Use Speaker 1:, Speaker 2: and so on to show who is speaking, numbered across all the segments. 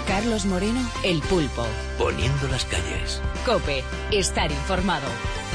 Speaker 1: Carlos Moreno, El Pulpo.
Speaker 2: Poniendo las calles.
Speaker 1: COPE, estar informado.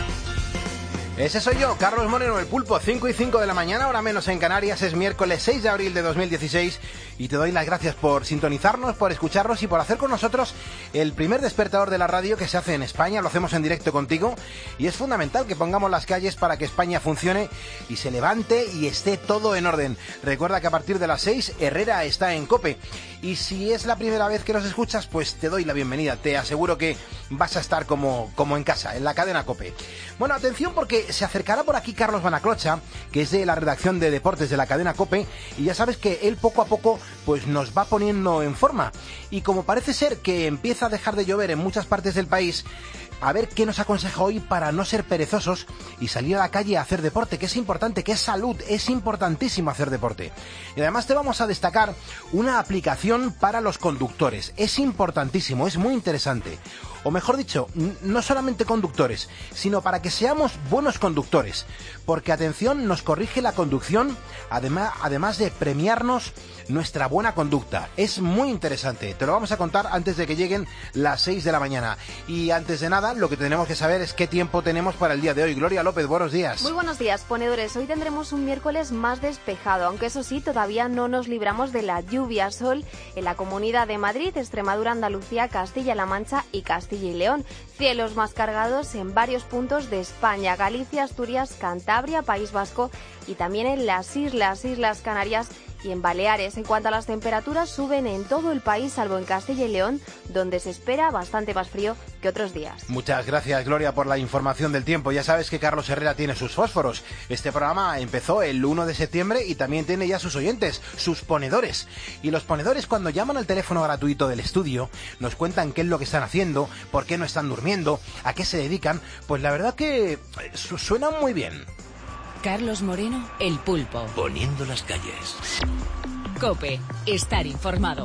Speaker 3: Ese soy yo, Carlos Moreno, El Pulpo, 5:05 de la mañana, hora menos en Canarias. Es miércoles 6 de abril de 2016 y te doy las gracias por sintonizarnos, por escucharnos y por hacer con nosotros el primer despertador de la radio que se hace en España. Lo hacemos en directo contigo y es fundamental que pongamos las calles para que España funcione y se levante y esté todo en orden. Recuerda que a partir de las 6 Herrera está en COPE y si es la primera vez que nos escuchas, pues te doy la bienvenida. Te aseguro que vas a estar como en casa, en la cadena COPE. Bueno, atención porque se acercará por aquí Carlos Banaclocha, que es de la redacción de deportes de la cadena COPE, y ya sabes que él poco a poco pues nos va poniendo en forma. Y como parece ser que empieza a dejar de llover en muchas partes del país, a ver qué nos aconseja hoy para no ser perezosos y salir a la calle a hacer deporte, que es importante, que es salud, es importantísimo hacer deporte. Y además te vamos a destacar una aplicación para los conductores, es importantísimo, es muy interesante. O mejor dicho, no solamente conductores, sino para que seamos buenos conductores, porque atención, nos corrige la conducción, además de premiarnos nuestra buena conducta. Es muy interesante, te lo vamos a contar antes de que lleguen las 6 de la mañana. Y antes de nada, lo que tenemos que saber es qué tiempo tenemos para el día de hoy. Gloria López, buenos días.
Speaker 4: Muy buenos días, ponedores. Hoy tendremos un miércoles más despejado, aunque eso sí, todavía no nos libramos de la lluvia. Sol en la Comunidad de Madrid, Extremadura, Andalucía, Castilla-La Mancha y Castilla y León. Cielos más cargados en varios puntos de España, Galicia, Asturias, Cantabria, País Vasco y también en las Islas Canarias y en Baleares. En cuanto a las temperaturas, suben en todo el país, salvo en Castilla y León, donde se espera bastante más frío que otros días.
Speaker 3: Muchas gracias, Gloria, por la información del tiempo. Ya sabes que Carlos Herrera tiene sus fósforos. Este programa empezó el 1 de septiembre y también tiene ya sus oyentes, sus ponedores. Y los ponedores, cuando llaman al teléfono gratuito del estudio, nos cuentan qué es lo que están haciendo, por qué no están durmiendo, a qué se dedican. Pues la verdad que suenan muy bien.
Speaker 1: Carlos Moreno, El Pulpo.
Speaker 2: Poniendo las calles.
Speaker 1: COPE, estar informado.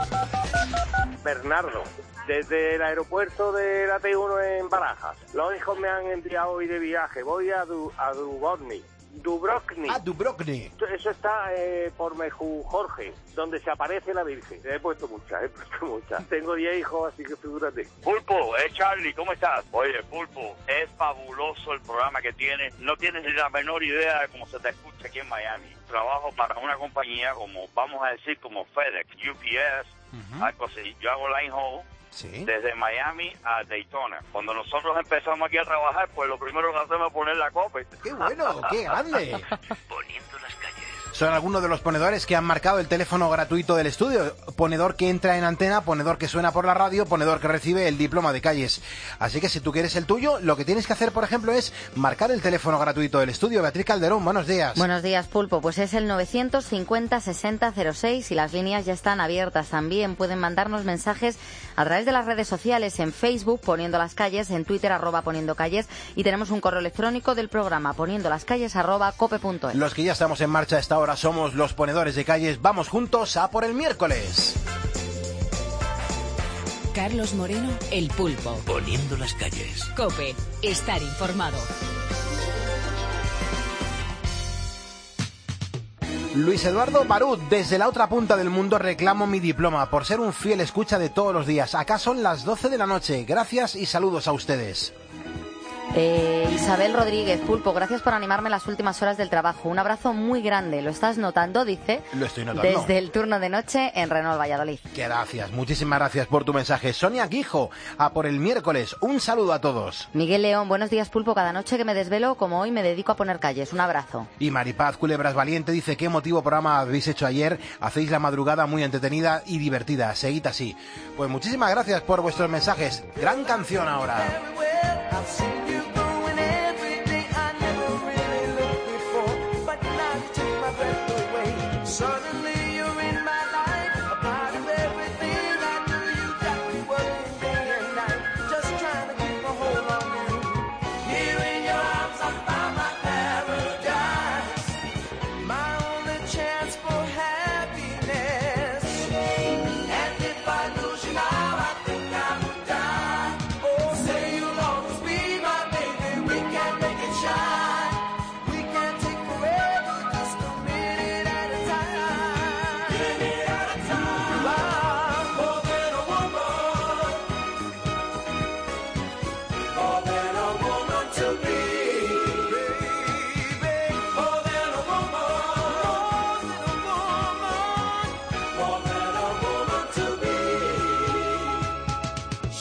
Speaker 5: Bernardo, desde el aeropuerto de la T1 en Barajas. Los hijos me han enviado hoy de viaje. Voy a Dubrovnik.
Speaker 3: Dubrovnik.
Speaker 5: Eso está por Meju Jorge, donde se aparece la Virgen. He puesto muchas. Tengo 10 hijos, así que figúrate.
Speaker 6: Pulpo, Charlie, ¿cómo estás? Oye, Pulpo, es fabuloso el programa que tienes. No tienes ni la menor idea de cómo se te escucha aquí en Miami. Trabajo para una compañía como, vamos a decir, como FedEx, UPS, algo así. Yo hago line haul.
Speaker 3: ¿Sí?
Speaker 6: Desde Miami a Daytona. Cuando nosotros empezamos aquí a trabajar, pues lo primero que hacemos es poner la COPE.
Speaker 3: ¡Qué bueno! ¡Qué grande!
Speaker 2: Poniendo las calles.
Speaker 3: Son algunos de los ponedores que han marcado el teléfono gratuito del estudio. Ponedor que entra en antena, ponedor que suena por la radio, ponedor que recibe el diploma de calles. Así que si tú quieres el tuyo, lo que tienes que hacer, por ejemplo, es marcar el teléfono gratuito del estudio. Beatriz Calderón, buenos días.
Speaker 7: Buenos días, Pulpo. Pues es el 950-6006 y las líneas ya están abiertas. También pueden mandarnos mensajes a través de las redes sociales, en Facebook, Poniendo las Calles, en Twitter, @Poniendo Calles, y tenemos un correo electrónico del programa, poniendolascalles@cope.es.
Speaker 3: Los que ya estamos en marcha a esta hora somos los ponedores de calles. Vamos juntos a por el miércoles.
Speaker 1: Carlos Moreno, El Pulpo.
Speaker 2: Poniendo las calles.
Speaker 1: COPE, estar informado.
Speaker 3: Luis Eduardo Barut, desde la otra punta del mundo reclamo mi diploma por ser un fiel escucha de todos los días. Acá son las 12 de la noche. Gracias y saludos a ustedes.
Speaker 7: Isabel Rodríguez, Pulpo, gracias por animarme en las últimas horas del trabajo. Un abrazo muy grande. ¿Lo estás notando? Dice.
Speaker 3: Lo estoy notando.
Speaker 7: Desde el turno de noche en Renault Valladolid.
Speaker 3: Gracias, muchísimas gracias por tu mensaje. Sonia Guijo, a por el miércoles. Un saludo a todos.
Speaker 7: Miguel León, buenos días, Pulpo. Cada noche que me desvelo, como hoy, me dedico a poner calles. Un abrazo.
Speaker 3: Y Maripaz Culebras Valiente dice: qué emotivo programa habéis hecho ayer. Hacéis la madrugada muy entretenida y divertida. Seguid así. Pues muchísimas gracias por vuestros mensajes. Gran canción ahora.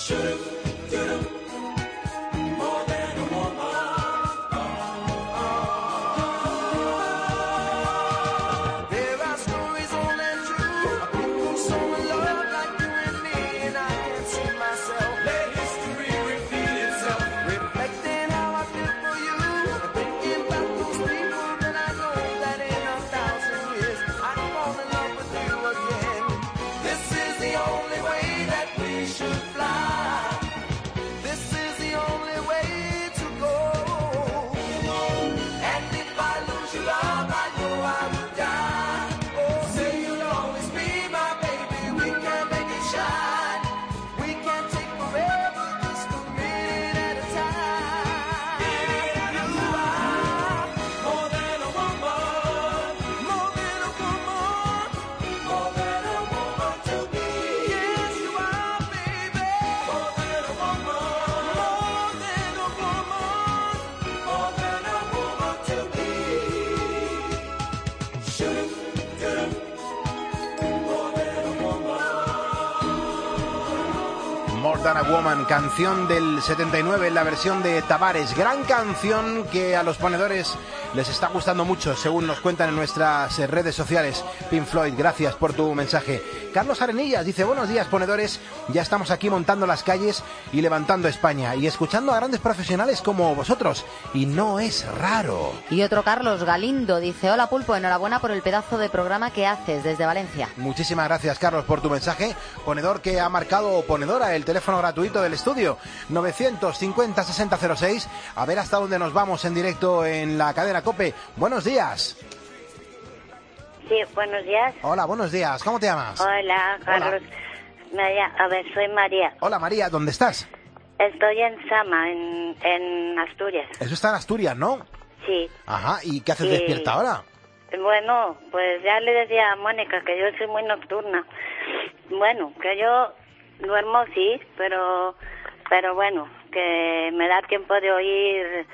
Speaker 3: More Than a Woman, canción del 79 en la versión de Tavares. Gran canción que a los ponedores les está gustando mucho, según nos cuentan en nuestras redes sociales. Pink Floyd, gracias por tu mensaje. Carlos Arenillas dice: buenos días, ponedores, ya estamos aquí montando las calles y levantando España y escuchando a grandes profesionales como vosotros, y no es raro.
Speaker 7: Y otro Carlos Galindo dice: hola Pulpo, enhorabuena por el pedazo de programa que haces desde Valencia.
Speaker 3: Muchísimas gracias, Carlos, por tu mensaje. Ponedor que ha marcado, o ponedora, el teléfono gratuito del estudio 950-6006. A ver hasta dónde nos vamos en directo en la cadena COPE. Buenos días.
Speaker 8: Sí, buenos días.
Speaker 3: Hola, buenos días. ¿Cómo te llamas?
Speaker 8: Hola, Carlos.
Speaker 3: Hola.
Speaker 8: A ver, soy María.
Speaker 3: Hola, María, ¿dónde estás?
Speaker 8: Estoy en Sama, en Asturias.
Speaker 3: Eso está en Asturias, ¿no?
Speaker 8: Sí.
Speaker 3: Ajá, ¿y qué haces despierta ahora?
Speaker 8: Bueno, pues ya le decía a Mónica que yo soy muy nocturna. Bueno, que yo duermo sí, pero bueno, que me da tiempo de oír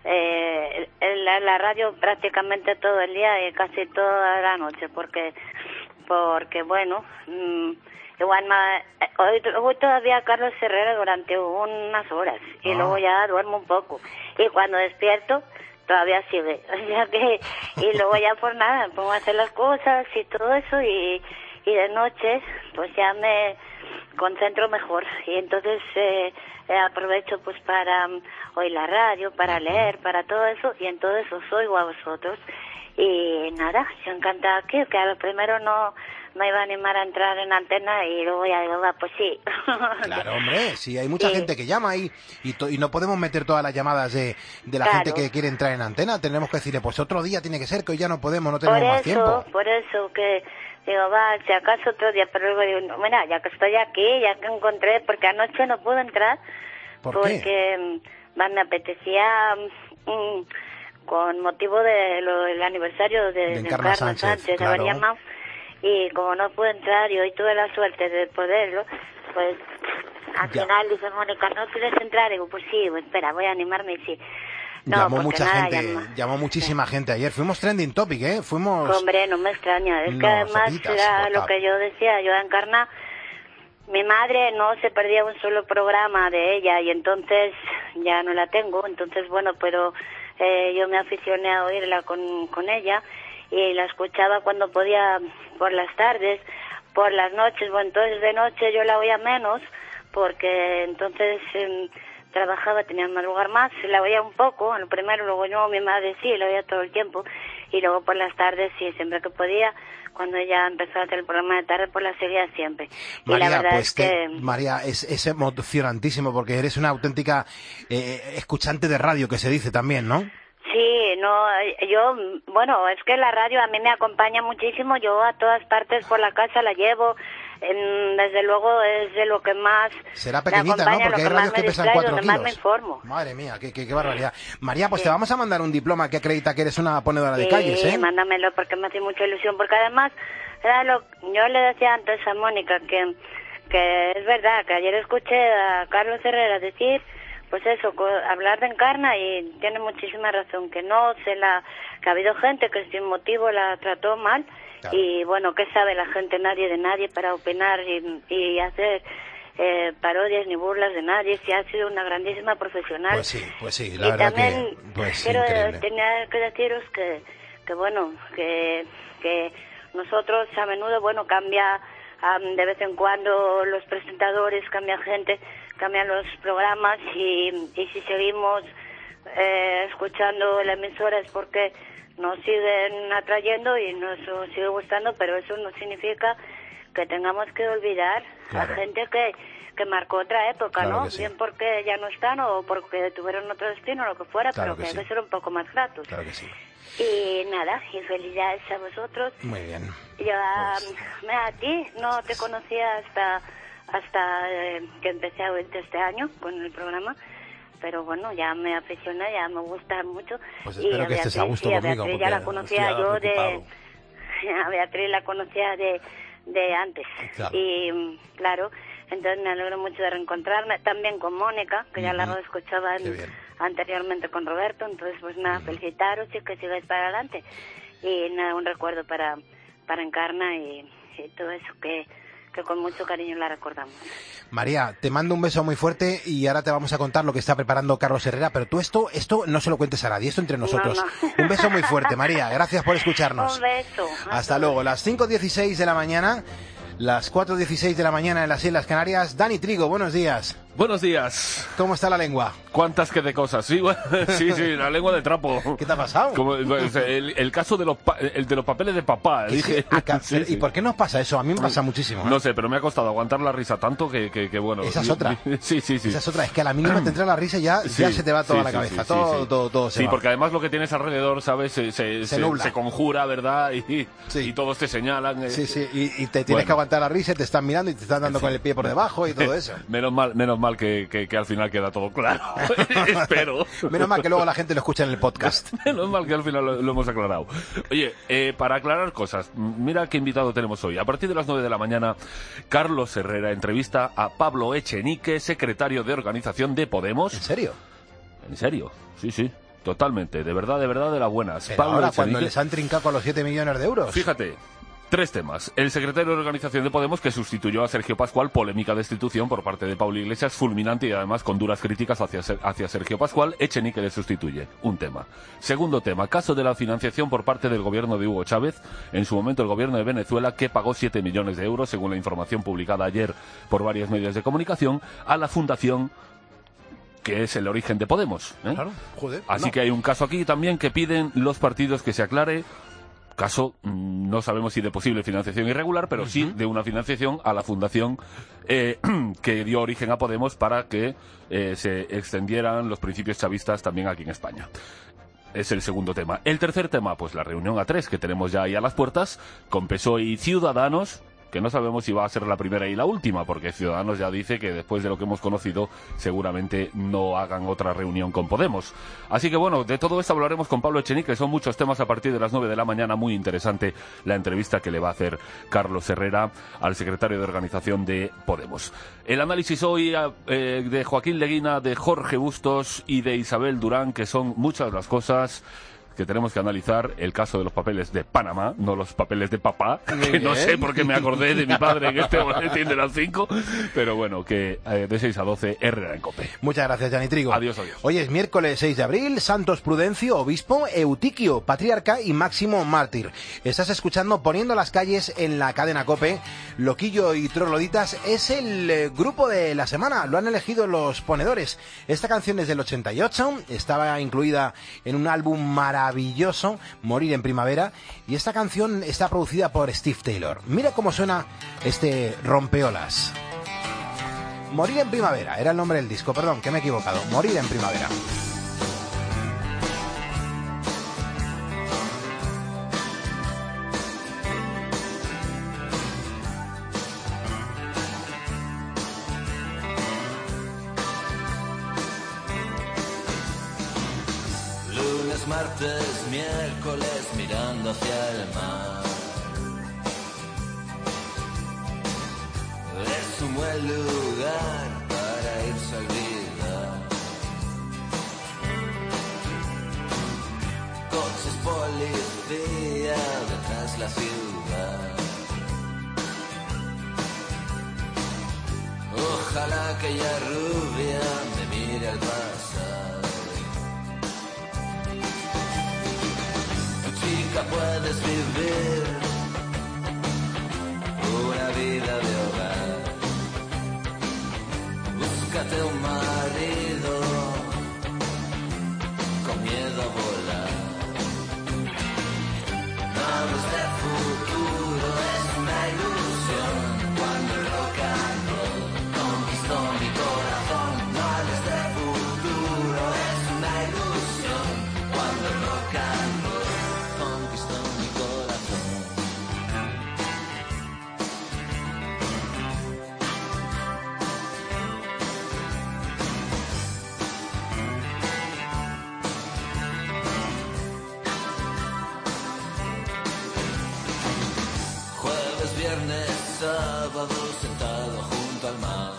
Speaker 8: la radio prácticamente todo el día y casi toda la noche, porque bueno, igual hoy todavía Carlos Herrera durante unas horas y luego ya duermo un poco, y cuando despierto todavía sigue, o sea que, y luego ya por nada, me pongo a hacer las cosas y todo eso, y de noche pues ya me concentro mejor, y entonces aprovecho pues para oír la radio, para leer, para todo eso, y entonces os oigo a vosotros, y nada, yo encantada aquí, que a lo primero no me iba a animar a entrar en antena, y luego ya digo, pues sí.
Speaker 3: Claro, hombre, sí, hay mucha gente que llama y no podemos meter todas las llamadas de la gente que quiere entrar en antena. Tenemos que decirle, pues otro día tiene que ser, que hoy ya no podemos, no tenemos más tiempo.
Speaker 8: Por eso que digo, si acaso otro día, pero luego digo, no, mira, ya que estoy aquí, ya que encontré, porque anoche no pude entrar, porque me apetecía, con motivo del aniversario de Encarna Sánchez, de haber llamado, y como no pude entrar y hoy tuve la suerte de poderlo, pues al final dice Mónica, ¿no quieres entrar? Digo, pues sí, pues espera, voy a animarme, y sí. No,
Speaker 3: llamó mucha gente, llamó muchísima gente ayer. Fuimos trending topic, ¿eh? Fuimos...
Speaker 8: Hombre, no me extraña. Es que además era lo que yo decía. Yo a Encarna, mi madre no se perdía un solo programa de ella, y entonces ya no la tengo. Entonces, bueno, pero yo me aficioné a oírla con ella, y la escuchaba cuando podía por las tardes, por las noches. Bueno, entonces de noche yo la oía menos, porque entonces... trabajaba, tenía que madrugar más, la oía un poco, en lo primero, luego no, mi madre sí, la oía todo el tiempo, y luego por las tardes sí, siempre que podía, cuando ella empezó a hacer el programa de tarde, pues la seguía siempre.
Speaker 3: María,
Speaker 8: y la verdad
Speaker 3: pues
Speaker 8: es que...
Speaker 3: María, es emocionantísimo, porque eres una auténtica escuchante de radio, que se dice también, ¿no?
Speaker 8: Sí, no, bueno, es que la radio a mí me acompaña muchísimo, yo a todas partes por la casa la llevo, desde luego es de lo que más
Speaker 3: será pequeñita, ¿no? Porque hay radios que pesan 4 kilos.
Speaker 8: Más me informo.
Speaker 3: Madre mía, qué barbaridad. María, pues te vamos a mandar un diploma que acredita que eres una ponedora de calles, ¿eh?
Speaker 8: Sí, mándamelo, porque me hace mucha ilusión, porque además yo le decía antes a Mónica que es verdad, que ayer escuché a Carlos Herrera decir, pues eso, hablar de Encarna, y tiene muchísima razón, que ha habido gente que sin motivo la trató mal. Claro. Y bueno, ¿qué sabe la gente? Nadie de nadie para opinar y hacer parodias ni burlas de nadie, sí ha sido una grandísima profesional.
Speaker 3: Pues sí, la verdad
Speaker 8: también
Speaker 3: que pues
Speaker 8: quiero
Speaker 3: increíble.
Speaker 8: tener que deciros que bueno, que nosotros a menudo, bueno, cambia de vez en cuando los presentadores, cambia gente, cambian los programas y si seguimos escuchando la emisora es porque nos siguen atrayendo y nos sigue gustando, pero eso no significa que tengamos que olvidar a gente que marcó otra época,
Speaker 3: Claro
Speaker 8: ¿no?
Speaker 3: que sí.
Speaker 8: Bien porque ya no están o porque tuvieron otro destino o lo que fuera,
Speaker 3: Claro
Speaker 8: pero
Speaker 3: que
Speaker 8: que
Speaker 3: sí.
Speaker 8: hay que ser un poco más gratos.
Speaker 3: Claro que sí.
Speaker 8: Y nada, y felicidades a vosotros.
Speaker 3: Muy bien.
Speaker 8: Yo
Speaker 3: Pues-
Speaker 8: a ti no te conocía hasta que empecé a oírte este año con el programa, pero bueno, ya me aficioné, ya me gusta mucho.
Speaker 3: Pues
Speaker 8: Y
Speaker 3: espero que estés a gusto
Speaker 8: y a
Speaker 3: conmigo,
Speaker 8: Beatriz ya la
Speaker 3: porque
Speaker 8: conocía
Speaker 3: estoy
Speaker 8: yo
Speaker 3: preocupado.
Speaker 8: a Beatriz la conocía de antes.
Speaker 3: Claro.
Speaker 8: Y claro, entonces me alegro mucho de reencontrarme, también con Mónica, que ya la escuchaba
Speaker 3: Qué bien.
Speaker 8: anteriormente con Roberto, entonces pues nada, felicitaros y que sigáis para adelante. Y nada, un recuerdo para Encarna y todo eso que con mucho cariño la recordamos.
Speaker 3: María, te mando un beso muy fuerte y ahora te vamos a contar lo que está preparando Carlos Herrera, pero tú esto no se lo cuentes a nadie, esto entre nosotros.
Speaker 8: No.
Speaker 3: Un beso muy fuerte, María, gracias por escucharnos.
Speaker 8: Un beso.
Speaker 3: Hasta luego, las 5:16 de la mañana, las 4:16 de la mañana en las Islas Canarias. Dani Trigo, buenos días.
Speaker 9: Buenos días.
Speaker 3: ¿Cómo está la lengua?
Speaker 9: ¿Cuántas que de cosas? Sí, bueno, sí, la lengua de trapo.
Speaker 3: ¿Qué te ha pasado?
Speaker 9: Como, pues, el caso de los papeles de papá. Dije, sí,
Speaker 3: ¿Y
Speaker 9: sí.
Speaker 3: por qué nos pasa eso? A mí me pasa muchísimo.
Speaker 9: No sé, pero me ha costado aguantar la risa tanto que bueno.
Speaker 3: Esa es otra.
Speaker 9: Sí.
Speaker 3: Esa es otra, es que a la mínima te entra la risa y ya se te va toda la cabeza, todo se
Speaker 9: Sí,
Speaker 3: va.
Speaker 9: porque además lo que tienes alrededor, ¿sabes? Se
Speaker 3: nubla.
Speaker 9: se conjura, ¿verdad? Y todos te señalan.
Speaker 3: Sí, y te tienes que aguantar la risa y te están mirando y te están dando con el pie por debajo y todo eso.
Speaker 9: Menos mal que al final queda todo claro. Espero.
Speaker 3: Menos mal que luego la gente lo escucha en el podcast.
Speaker 9: Menos mal que al final lo hemos aclarado. Oye, para aclarar cosas, mira qué invitado tenemos hoy. A partir de las 9 de la mañana, Carlos Herrera entrevista a Pablo Echenique, secretario de organización de Podemos.
Speaker 3: ¿En serio?
Speaker 9: ¿En serio? Sí. Totalmente. De verdad, de las buenas.
Speaker 3: Pero
Speaker 9: Pablo
Speaker 3: ahora,
Speaker 9: Echenique.
Speaker 3: cuando les han trincado con los 7 millones de euros.
Speaker 9: Fíjate. 3 temas. El secretario de organización de Podemos, que sustituyó a Sergio Pascual, polémica destitución por parte de Pablo Iglesias, fulminante y además con duras críticas hacia Sergio Pascual. Echenique le sustituye. Un tema. Segundo tema, caso de la financiación por parte del gobierno de Hugo Chávez, en su momento el gobierno de Venezuela, que pagó 7 millones de euros, según la información publicada ayer por varios medios de comunicación, a la fundación que es el origen de Podemos.
Speaker 3: Claro, joder.
Speaker 9: Así que hay un caso aquí también que piden los partidos que se aclare. Caso, no sabemos si de posible financiación irregular, pero sí de una financiación a la fundación que dio origen a Podemos para que se extendieran los principios chavistas también aquí en España. Es el segundo tema. El tercer tema, pues la reunión A3 que tenemos ya ahí a las puertas con PSOE y Ciudadanos, que no sabemos si va a ser la primera y la última, porque Ciudadanos ya dice que después de lo que hemos conocido seguramente no hagan otra reunión con Podemos. Así que bueno, de todo esto hablaremos con Pablo Echenique, son muchos temas a partir de las 9 de la mañana, muy interesante la entrevista que le va a hacer Carlos Herrera al secretario de organización de Podemos. El análisis hoy de Joaquín Leguina, de Jorge Bustos y de Isabel Durán, que son muchas las cosas que tenemos que analizar. El caso de los papeles de Panamá, no los papeles de papá, que no sé por qué me acordé de mi padre en este boletín de las 5, pero bueno, que de 6 a 12, Herrera en COPE.
Speaker 3: Muchas gracias, Dani Trigo.
Speaker 9: Adiós.
Speaker 3: Hoy es miércoles 6 de abril, Santos Prudencio, obispo, Eutiquio, patriarca y Máximo mártir. Estás escuchando Poniendo las calles en la cadena COPE. Loquillo y Trogloditas es el grupo de la semana, lo han elegido los ponedores. Esta canción es del 88, estaba incluida en un álbum maravilloso, Morir en Primavera, y esta canción está producida por Steve Taylor. Mira cómo suena este rompeolas. Morir en Primavera, era el nombre del disco, perdón, que me he equivocado. Morir en Primavera.
Speaker 10: Lunes, martes, miércoles, mirando hacia el mar. Es un buen lugar para irse a olvidar. Coches, policía, detrás la ciudad. Ojalá aquella rubia me mire al pasar. Chica, puedes vivir una vida de hogar. Búscate un marido con miedo a volar. No hables de futuro, es una ilusión. Cuando el rock and roll conquistó mi corazón. No hables de futuro, es una ilusión. Cuando el rock and roll conquistó mi corazón. Jueves, viernes, sábado, sentado junto al mar.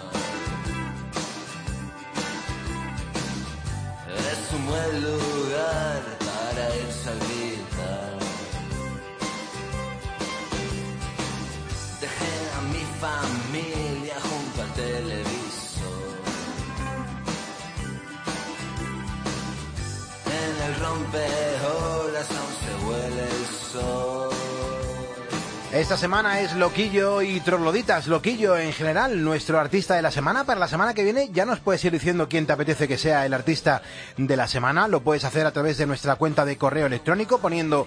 Speaker 10: Es un buen lugar para irse a gritar. Dejé a mi familia junto al televisor. En el rompeolas aún se huele el sol.
Speaker 3: Esta semana es Loquillo y Trogloditas. Loquillo en general, nuestro artista de la semana. Para la semana que viene ya nos puedes ir diciendo quién te apetece que sea el artista de la semana. Lo puedes hacer a través de nuestra cuenta de correo electrónico poniendo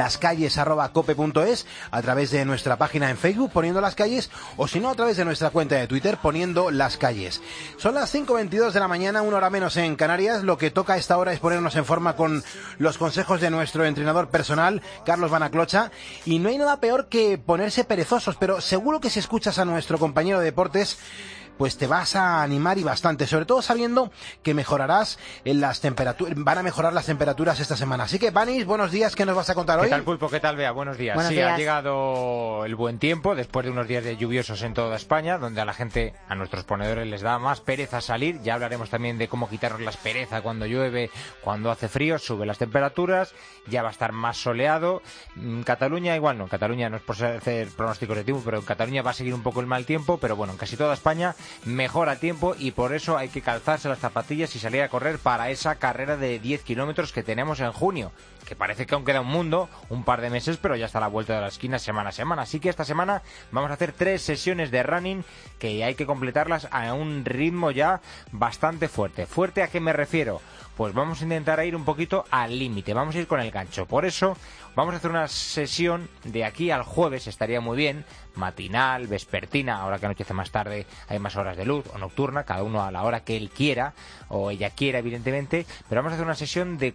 Speaker 3: lascalles@cope.es, a través de nuestra página en Facebook poniendo Las Calles, o si no a través de nuestra cuenta de Twitter poniendo Las Calles. Son las 5:22 de la mañana, una hora menos en Canarias. Lo que toca a esta hora es ponernos en forma con los consejos de nuestro entrenador personal, Carlos Van Aclocha. Y no hay nada peor que ponerse perezosos, pero seguro que si escuchas a nuestro compañero de deportes, pues te vas a animar y bastante, sobre todo sabiendo que mejorarás en las temperaturas, van a mejorar las temperaturas esta semana. Así que, Vanis, buenos días, ¿qué nos vas a contar hoy?
Speaker 11: ¿Qué tal, Pulpo? ¿Qué tal, Bea? Buenos días.
Speaker 7: Buenos
Speaker 11: sí,
Speaker 7: días.
Speaker 11: Ha llegado el buen tiempo, después de unos días de lluviosos en toda España, donde a la gente, a nuestros ponedores, les da más pereza salir. Ya hablaremos también de cómo quitarnos las pereza cuando llueve, cuando hace frío, sube las temperaturas, ya va a estar más soleado. Cataluña igual no, Cataluña no es por hacer pronósticos de tiempo, pero en Cataluña va a seguir un poco el mal tiempo, pero bueno, en casi toda España mejora el tiempo, y por eso hay que calzarse las zapatillas y salir a correr para esa carrera de 10 kilómetros que tenemos en junio, que parece que aún queda un mundo, un par de meses, pero ya está a la vuelta de la esquina semana a semana. Así que esta semana vamos a hacer 3 sesiones de running que hay que completarlas a un ritmo ya bastante fuerte. ¿Fuerte a qué me refiero? Pues vamos a intentar ir un poquito al límite, vamos a ir con el gancho. Por eso vamos a hacer una sesión de aquí al jueves, estaría muy bien, matinal, vespertina, ahora que anochece más tarde hay más horas de luz, o nocturna, cada uno a la hora que él quiera, o ella quiera, evidentemente, pero vamos a hacer una sesión de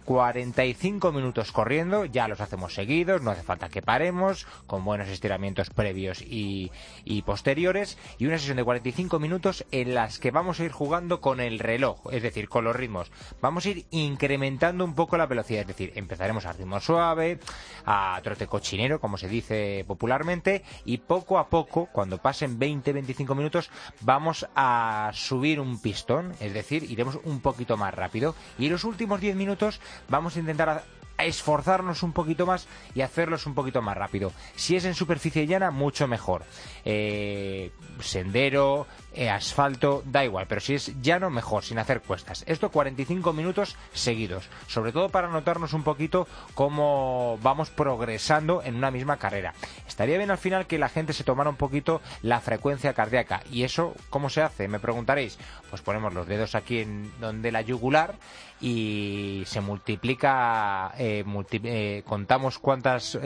Speaker 11: 45 minutos corriendo, ya los hacemos seguidos, no hace falta que paremos, con buenos estiramientos previos y posteriores, y una sesión de 45 minutos en las que vamos a ir jugando con el reloj, es decir, con los ritmos. Vamos a ir incrementando un poco la velocidad, es decir, empezaremos a ritmo suave, a trote cochinero, como se dice popularmente, y poco a poco, cuando pasen 20-25 minutos, vamos a subir un pistón, es decir, iremos un poquito más rápido, y en los últimos 10 minutos vamos a intentar a esforzarnos un poquito más y hacerlos un poquito más rápido. Si es en superficie llana, mucho mejor. Sendero, asfalto, da igual, pero si es llano, mejor, sin hacer cuestas. Esto 45 minutos seguidos, sobre todo para notarnos un poquito cómo vamos progresando en una misma carrera. Estaría bien al final que la gente se tomara un poquito la frecuencia cardíaca. ¿Y eso cómo se hace? Me preguntaréis. Pues ponemos los dedos aquí en donde la yugular y se multiplica, contamos contamos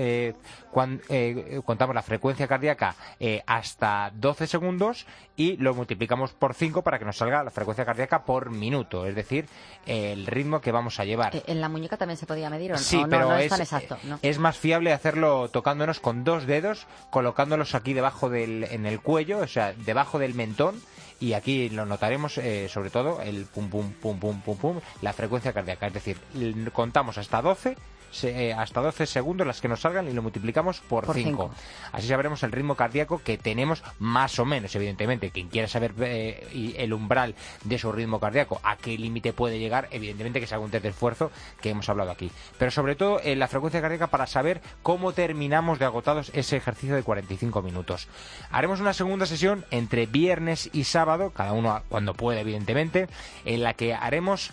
Speaker 11: la frecuencia cardíaca hasta 12 segundos y lo multiplicamos por 5 para que nos salga la frecuencia cardíaca por minuto, es decir, el ritmo que vamos a llevar.
Speaker 7: ¿En la muñeca también se podía medir o no?
Speaker 11: Sí,
Speaker 7: no,
Speaker 11: pero
Speaker 7: no es tan exacto, ¿no?
Speaker 11: Es más fiable hacerlo tocándonos con 2 dedos, colocándolos aquí debajo en el cuello, o sea, debajo del mentón, y aquí lo notaremos sobre todo el pum pum pum pum pum pum, la frecuencia cardíaca, es decir, contamos hasta 12 segundos las que nos salgan y lo multiplicamos por 5. Así sabremos el ritmo cardíaco que tenemos más o menos, evidentemente. Quien quiera saber el umbral de su ritmo cardíaco, a qué límite puede llegar, evidentemente que se haga un test de esfuerzo que hemos hablado aquí. Pero sobre todo la frecuencia cardíaca para saber cómo terminamos de agotados ese ejercicio de 45 minutos. Haremos una segunda sesión entre viernes y sábado sábado, cada uno cuando puede, evidentemente, en la que haremos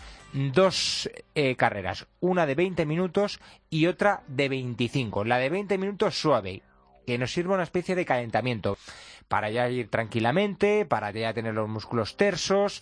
Speaker 11: 2 carreras, una de 20 minutos y otra de 25. La de 20 minutos suave, que nos sirva una especie de calentamiento para ya ir tranquilamente, para ya tener los músculos tersos,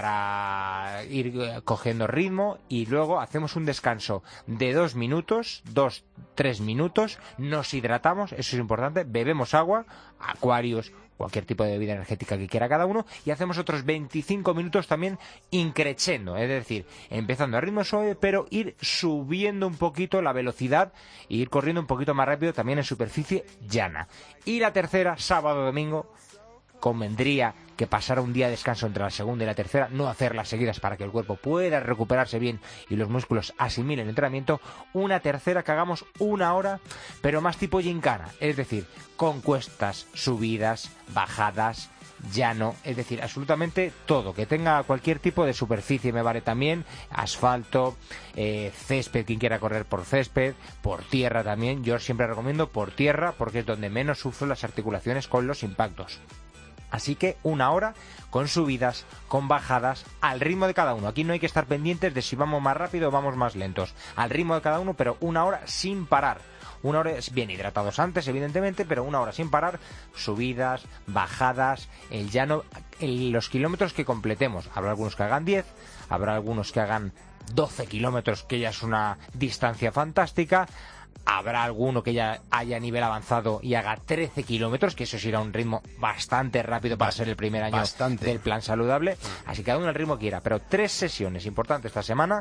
Speaker 11: para ir cogiendo ritmo, y luego hacemos un descanso de 2 minutos, 2-3 minutos, nos hidratamos, eso es importante, bebemos agua, Aquarius, cualquier tipo de bebida energética que quiera cada uno, y hacemos otros 25 minutos también increchendo, es decir, empezando a ritmo suave, pero ir subiendo un poquito la velocidad e ir corriendo un poquito más rápido también en superficie llana. Y la tercera, sábado domingo, convendría que pasara un día de descanso entre la segunda y la tercera, no hacerlas seguidas para que el cuerpo pueda recuperarse bien y los músculos asimilen el entrenamiento. Una tercera que hagamos 1 hora, pero más tipo gincana, es decir, con cuestas, subidas, bajadas, llano, es decir, absolutamente todo, que tenga cualquier tipo de superficie, me vale también, asfalto, césped, quien quiera correr por césped, por tierra también. Yo siempre recomiendo por tierra porque es donde menos sufro las articulaciones con los impactos. Así que 1 hora con subidas, con bajadas, al ritmo de cada uno. Aquí no hay que estar pendientes de si vamos más rápido o vamos más lentos. Al ritmo de cada uno, pero 1 hora sin parar. 1 hora bien hidratados antes, evidentemente, pero 1 hora sin parar. Subidas, bajadas, el llano, los kilómetros que completemos. Habrá algunos que hagan 10, habrá algunos que hagan 12 kilómetros, que ya es una distancia fantástica. Habrá alguno que ya haya nivel avanzado y haga 13 kilómetros, que eso será un ritmo bastante rápido para ser el primer año del plan saludable. Así que cada uno el ritmo quiera, pero 3 sesiones importantes esta semana,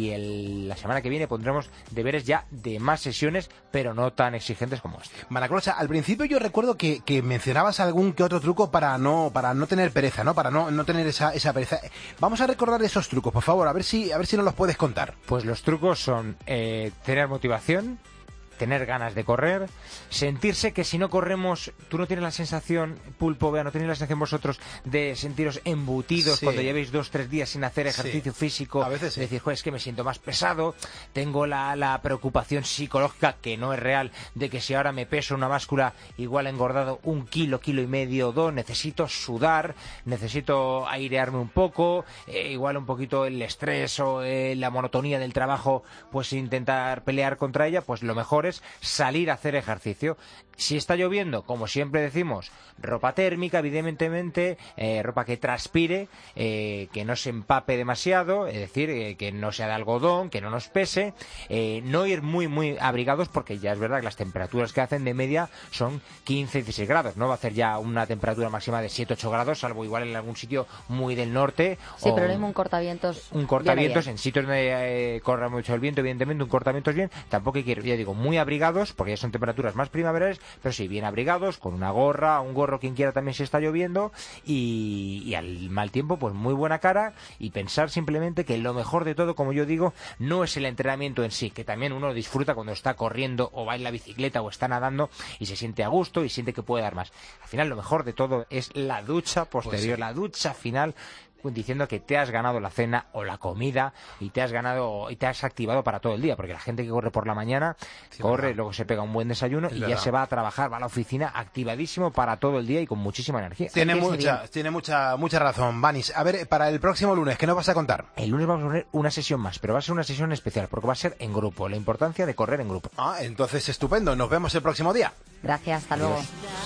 Speaker 11: y la semana que viene pondremos deberes ya de más sesiones, pero no tan exigentes como este.
Speaker 3: Maraclosa, al principio yo recuerdo que mencionabas algún que otro truco para no tener pereza, ¿no? Para no tener esa pereza. Vamos a recordar esos trucos, por favor, a ver si nos los puedes contar.
Speaker 11: Pues los trucos son tener motivación, tener ganas de correr, sentirse que si no corremos, tú no tienes la sensación, Pulpo, Bea, no tenéis la sensación vosotros de sentiros embutidos cuando llevéis 2-3 días sin hacer ejercicio físico. A veces decir, joder, es que me siento más pesado, tengo la preocupación psicológica, que no es real, de que si ahora me peso una báscula, igual he engordado 1 kilo, 1,5 kilos, 2, necesito sudar, necesito airearme un poco, igual un poquito el estrés o la monotonía del trabajo, pues intentar pelear contra ella. Pues lo mejor es salir a hacer ejercicio. Si está lloviendo, como siempre decimos, ropa térmica, evidentemente, ropa que transpire, que no se empape demasiado, es decir, que no sea de algodón, que no nos pese, no ir muy abrigados, porque ya es verdad que las temperaturas que hacen de media son 15-16 grados, no va a hacer ya una temperatura máxima de 7-8 grados, salvo igual en algún sitio muy del norte.
Speaker 7: Sí, pero lo mismo un cortavientos.
Speaker 11: Un cortavientos en sitios donde corra mucho el viento, evidentemente un cortavientos bien, tampoco hay que ir, ya digo, muy abrigados, porque ya son temperaturas más primaverales, pero sí, bien abrigados, con una gorra, un gorro, quien quiera también si está lloviendo, y al mal tiempo, pues muy buena cara, y pensar simplemente que lo mejor de todo, como yo digo, no es el entrenamiento en sí, que también uno disfruta cuando está corriendo, o va en la bicicleta, o está nadando, y se siente a gusto, y siente que puede dar más. Al final, lo mejor de todo es la ducha posterior, la ducha final, diciendo que te has ganado la cena o la comida y te has ganado y te has activado para todo el día, porque la gente que corre por la mañana corre, luego se pega un buen desayuno y ya se va a trabajar, va a la oficina activadísimo para todo el día y con muchísima energía.
Speaker 3: Tiene mucha razón, Vanis. A ver, para el próximo lunes, ¿qué nos vas a contar?
Speaker 11: El lunes vamos a poner una sesión más, pero va a ser una sesión especial porque va a ser en grupo, la importancia de correr en grupo.
Speaker 3: Entonces estupendo, nos vemos el próximo día.
Speaker 7: Gracias, hasta luego.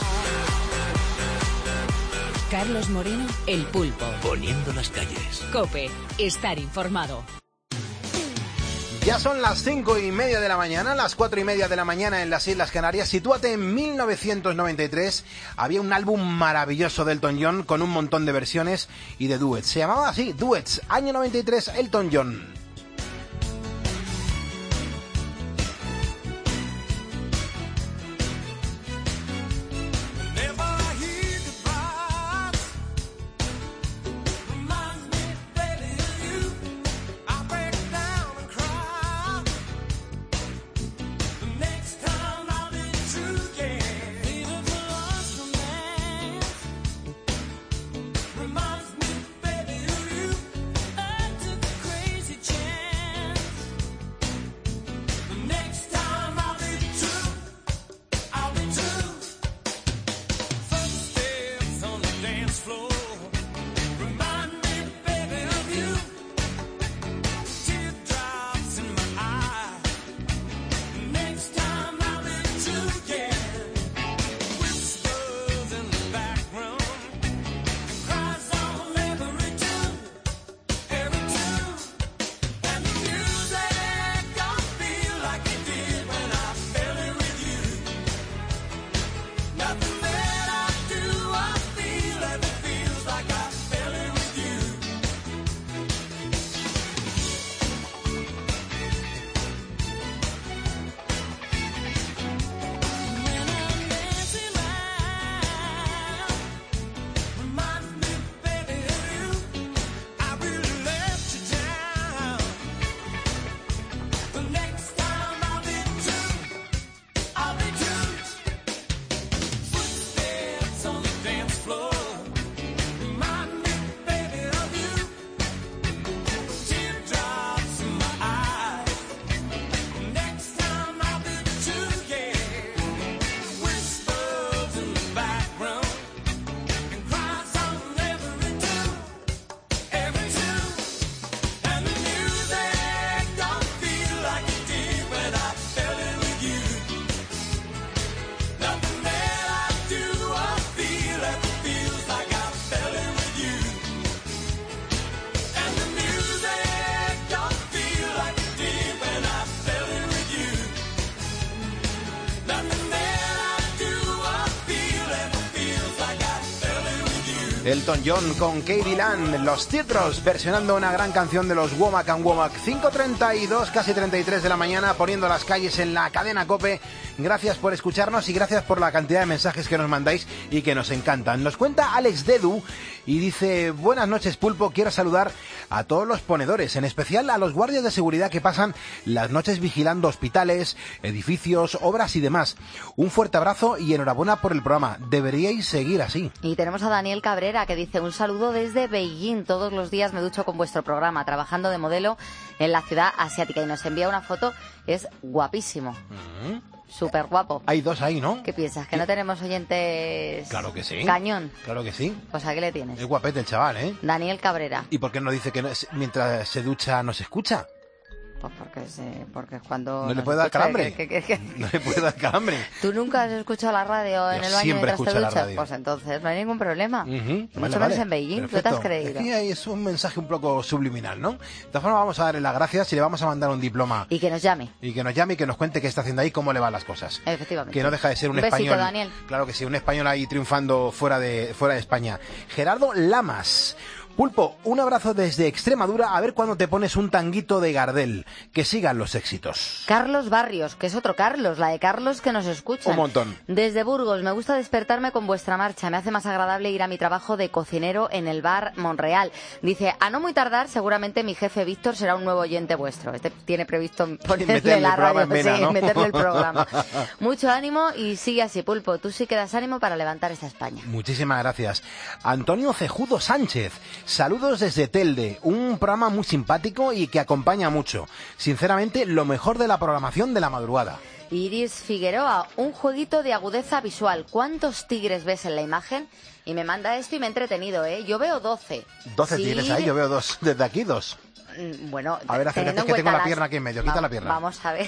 Speaker 1: Carlos Moreno, El Pulpo.
Speaker 2: Poniendo las calles.
Speaker 1: COPE, estar informado.
Speaker 3: Ya son las 5:30 de la mañana, las 4:30 de la mañana en las Islas Canarias. Sitúate en 1993. Había un álbum maravilloso de Elton John con un montón de versiones y de duets. Se llamaba así, Duets. Año 93, Elton John.
Speaker 10: Reminds me, baby, of you. I took a crazy chance.
Speaker 3: Elton John con Katie Land, Los Teardrops, versionando una gran canción de los Womack and Womack. 5:32, casi 33 de la mañana, poniendo las calles en la cadena COPE. Gracias por escucharnos y gracias por la cantidad de mensajes que nos mandáis y que nos encantan. Nos cuenta Alex Dedu y dice: buenas noches, Pulpo, quiero saludar a todos los ponedores, en especial a los guardias de seguridad que pasan las noches vigilando hospitales, edificios, obras y demás. Un fuerte abrazo y enhorabuena por el programa, deberíais seguir así.
Speaker 7: Y tenemos a Daniel Cabrera que dice: un saludo desde Beijing, todos los días me ducho con vuestro programa, trabajando de modelo en la ciudad asiática, y nos envía una foto, es guapísimo. Súper guapo.
Speaker 3: Hay dos ahí, ¿no?
Speaker 7: ¿Qué piensas? ¿Que no tenemos oyentes?
Speaker 3: Claro que sí.
Speaker 7: Cañón.
Speaker 3: Claro que sí.
Speaker 7: Pues aquí le tienes.
Speaker 3: Es guapete el chaval, ¿eh?
Speaker 7: Daniel Cabrera.
Speaker 3: ¿Y por qué no dice que mientras se ducha no se escucha?
Speaker 7: Pues porque es cuando...
Speaker 3: ¿No le puede dar calambre? No le puede dar calambre.
Speaker 7: ¿Tú nunca has escuchado la radio en el baño mientras te duchas? Pues entonces no hay ningún problema. Mucho menos en Beijing.
Speaker 3: Perfecto.
Speaker 7: ¿Tú te has creído?
Speaker 3: Aquí es un mensaje un poco subliminal, ¿no? De todas formas, vamos a darle las gracias y le vamos a mandar un diploma.
Speaker 7: Y que nos llame.
Speaker 3: Y que nos llame y que nos cuente qué está haciendo ahí, cómo le van las cosas.
Speaker 7: Efectivamente.
Speaker 3: Que no deja de ser un
Speaker 7: besito,
Speaker 3: español.
Speaker 7: Daniel.
Speaker 3: Claro que sí, un español ahí triunfando fuera de España. Gerardo Lamas. Pulpo, un abrazo desde Extremadura, a ver cuándo te pones un tanguito de Gardel. Que sigan los éxitos.
Speaker 7: Carlos Barrios, que es otro Carlos, la de Carlos que nos escucha.
Speaker 3: Un montón.
Speaker 7: Desde Burgos, me gusta despertarme con vuestra marcha, me hace más agradable ir a mi trabajo de cocinero en el bar Monreal. Dice, a no muy tardar, seguramente mi jefe Víctor será un nuevo oyente vuestro. Este tiene previsto ponerle la radio,
Speaker 3: vena,
Speaker 7: sí,
Speaker 3: ¿no?
Speaker 7: meterle el programa. Mucho ánimo y sigue así, Pulpo, tú sí que das ánimo para levantar esta España.
Speaker 3: Muchísimas gracias. Antonio Cejudo Sánchez, saludos desde Telde, un programa muy simpático y que acompaña mucho. Sinceramente, lo mejor de la programación de la madrugada.
Speaker 7: Iris Figueroa, un jueguito de agudeza visual. ¿Cuántos tigres ves en la imagen? Y me manda esto y me he entretenido, ¿eh? Yo veo 12.
Speaker 3: 12
Speaker 7: Sí.
Speaker 3: tigres ahí, yo veo dos. Desde aquí dos.
Speaker 7: Bueno,
Speaker 3: A ver, acércate, que tengo la pierna aquí en medio. Quita la pierna.
Speaker 7: Vamos a ver.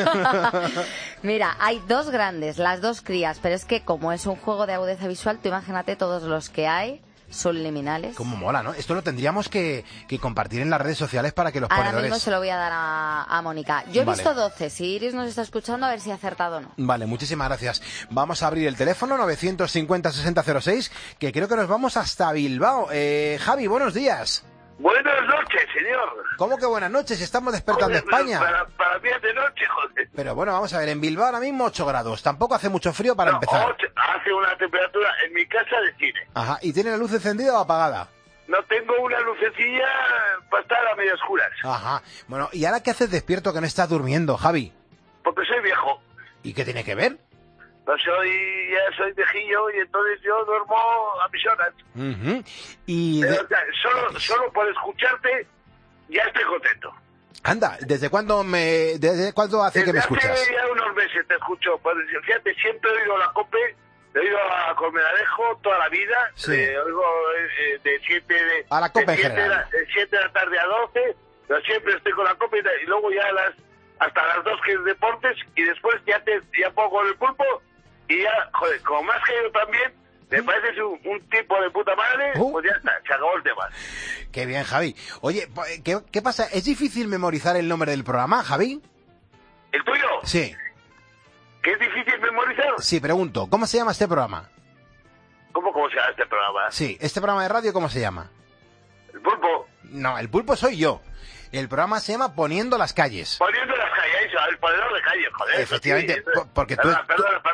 Speaker 7: Mira, hay dos grandes, las dos crías, pero es que como es un juego de agudeza visual, tú imagínate todos los que hay. Son liminales.
Speaker 3: Cómo mola, ¿no? Esto lo tendríamos que compartir en las redes sociales para que los
Speaker 7: Ahora
Speaker 3: ponedores...
Speaker 7: mismo se lo voy a dar a Mónica. Yo he
Speaker 3: Vale.
Speaker 7: visto 12. Si Iris nos está escuchando, a ver si ha acertado o no.
Speaker 3: Vale, muchísimas gracias. Vamos a abrir el teléfono 950-6006, que creo que nos vamos hasta Bilbao. Javi, buenos días.
Speaker 6: Buenas noches, señor.
Speaker 3: ¿Cómo que buenas noches? Estamos despertando
Speaker 6: Joder,
Speaker 3: España.
Speaker 6: Para mí es de noche, joder.
Speaker 3: Pero bueno, vamos a ver, en Bilbao ahora mismo 8 grados. Tampoco hace mucho frío para empezar.
Speaker 6: Hace una temperatura en mi casa de cine.
Speaker 3: Ajá, ¿y tiene la luz encendida o apagada?
Speaker 6: No tengo una lucecilla para estar a medias oscuras.
Speaker 3: Ajá. Bueno, ¿y ahora qué haces despierto que no estás durmiendo, Javi?
Speaker 6: Porque soy viejo.
Speaker 3: ¿Y qué tiene que ver?
Speaker 6: No ya soy viejillo y entonces yo duermo a mis horas.
Speaker 3: Ujú. Y
Speaker 6: Pero, o sea, solo por escucharte ya estoy contento.
Speaker 3: Anda, ¿desde cuándo hace que me escuchas?
Speaker 6: Hace ya unos meses te escucho. Pues, fíjate, siempre he oído la COPE, he oído a Colmenarejo toda la vida.
Speaker 3: Sí.
Speaker 6: Oigo de 7
Speaker 3: A la COPE en general.
Speaker 6: de 7 de la tarde a 12, pero siempre estoy con la COPE y luego ya hasta las 2 que es deportes y después ya pongo con el Pulpo y ya, joder, como más que yo también, me pareces un tipo de puta madre, pues ya está, se acabó el tema.
Speaker 3: Qué bien, Javi. Oye, ¿qué pasa? ¿Es difícil memorizar el nombre del programa, Javi?
Speaker 6: ¿El tuyo?
Speaker 3: Sí.
Speaker 6: ¿Que es difícil memorizar?
Speaker 3: Sí, pregunto, ¿cómo se llama este programa?
Speaker 6: ¿Cómo se llama este programa?
Speaker 3: Sí, ¿este programa de radio cómo se llama?
Speaker 6: ¿El Pulpo?
Speaker 3: No, el Pulpo soy yo. El programa se llama Poniendo las calles.
Speaker 6: Poniendo las calles, el ponedor de calles, joder.
Speaker 3: Efectivamente,
Speaker 6: Sí,
Speaker 3: porque
Speaker 6: perdona.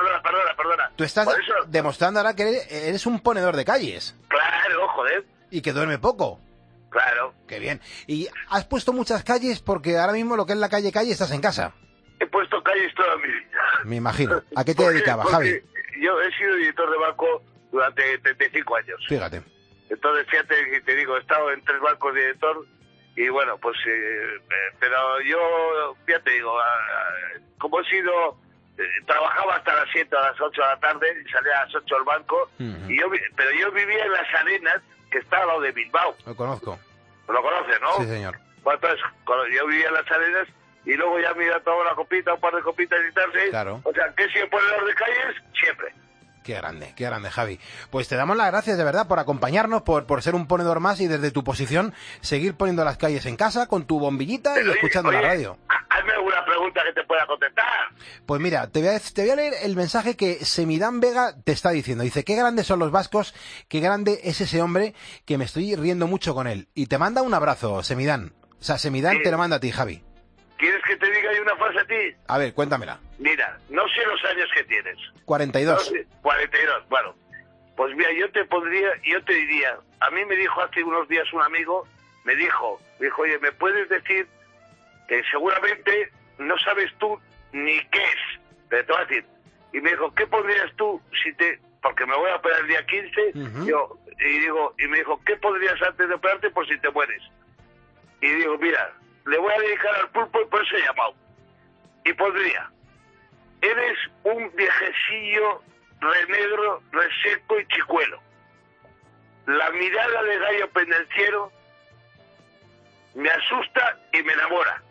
Speaker 3: tú estás
Speaker 6: Por eso,
Speaker 3: demostrando ahora que eres un ponedor de calles.
Speaker 6: claro, joder,
Speaker 3: Y que duerme poco.
Speaker 6: claro.
Speaker 3: Qué bien. ¿Y has puesto muchas calles porque ahora mismo lo que es la calle estás en casa?
Speaker 6: He puesto calles toda mi vida.
Speaker 3: Me imagino. ¿A qué te
Speaker 6: ¿Por qué?
Speaker 3: dedicabas,
Speaker 6: Porque
Speaker 3: Javi?
Speaker 6: yo he sido director de banco durante 35 años.
Speaker 3: Fíjate.
Speaker 6: Entonces, fíjate que te digo, he estado en 3 bancos de director y bueno, pues, pero yo, fíjate, digo, como he sido, trabajaba hasta las 7 a las 8 de la tarde y salía a las 8 al banco, pero yo vivía en Las Arenas, que está al lado de Bilbao.
Speaker 3: Lo conozco.
Speaker 6: ¿Lo conoces, no?
Speaker 3: Sí, señor.
Speaker 6: Bueno, entonces, yo vivía en Las Arenas y luego ya me iba a tomar una copita, un par de copitas y tal, ¿sí?
Speaker 3: Claro.
Speaker 6: O sea, que si ponedor de calles, siempre.
Speaker 3: Qué grande, Javi. Pues te damos las gracias de verdad por acompañarnos, por ser un ponedor más y desde tu posición seguir poniendo las calles en casa con tu bombillita y escuchando la radio.
Speaker 6: Hazme alguna pregunta
Speaker 12: pregunta que te pueda contestar.
Speaker 3: Pues mira, te voy a leer el mensaje que Semidán Vega te está diciendo. Dice, qué grandes son los vascos, qué grande es ese hombre, que me estoy riendo mucho con él. Y te manda un abrazo, Semidán. O sea, Semidán
Speaker 12: Sí.
Speaker 3: te lo manda a ti, Javi.
Speaker 12: ¿Quieres que te diga yo una frase a ti?
Speaker 3: A ver, cuéntamela.
Speaker 12: Mira, no sé los años que tienes.
Speaker 3: 42.
Speaker 12: No sé, 42, bueno. Pues mira, yo te diría, a mí me dijo hace unos días un amigo, me dijo, oye, ¿me puedes decir que seguramente no sabes tú ni qué es? Pero te voy a decir. Y me dijo, ¿qué podrías tú porque me voy a operar el día 15, y me dijo, ¿qué podrías antes de operarte por si te mueres? Y digo, mira, le voy a dedicar al pulpo y por eso he llamado. Y pondría, eres un viejecillo renegro, reseco y chicuelo. La mirada de gallo pendenciero me asusta y me enamora.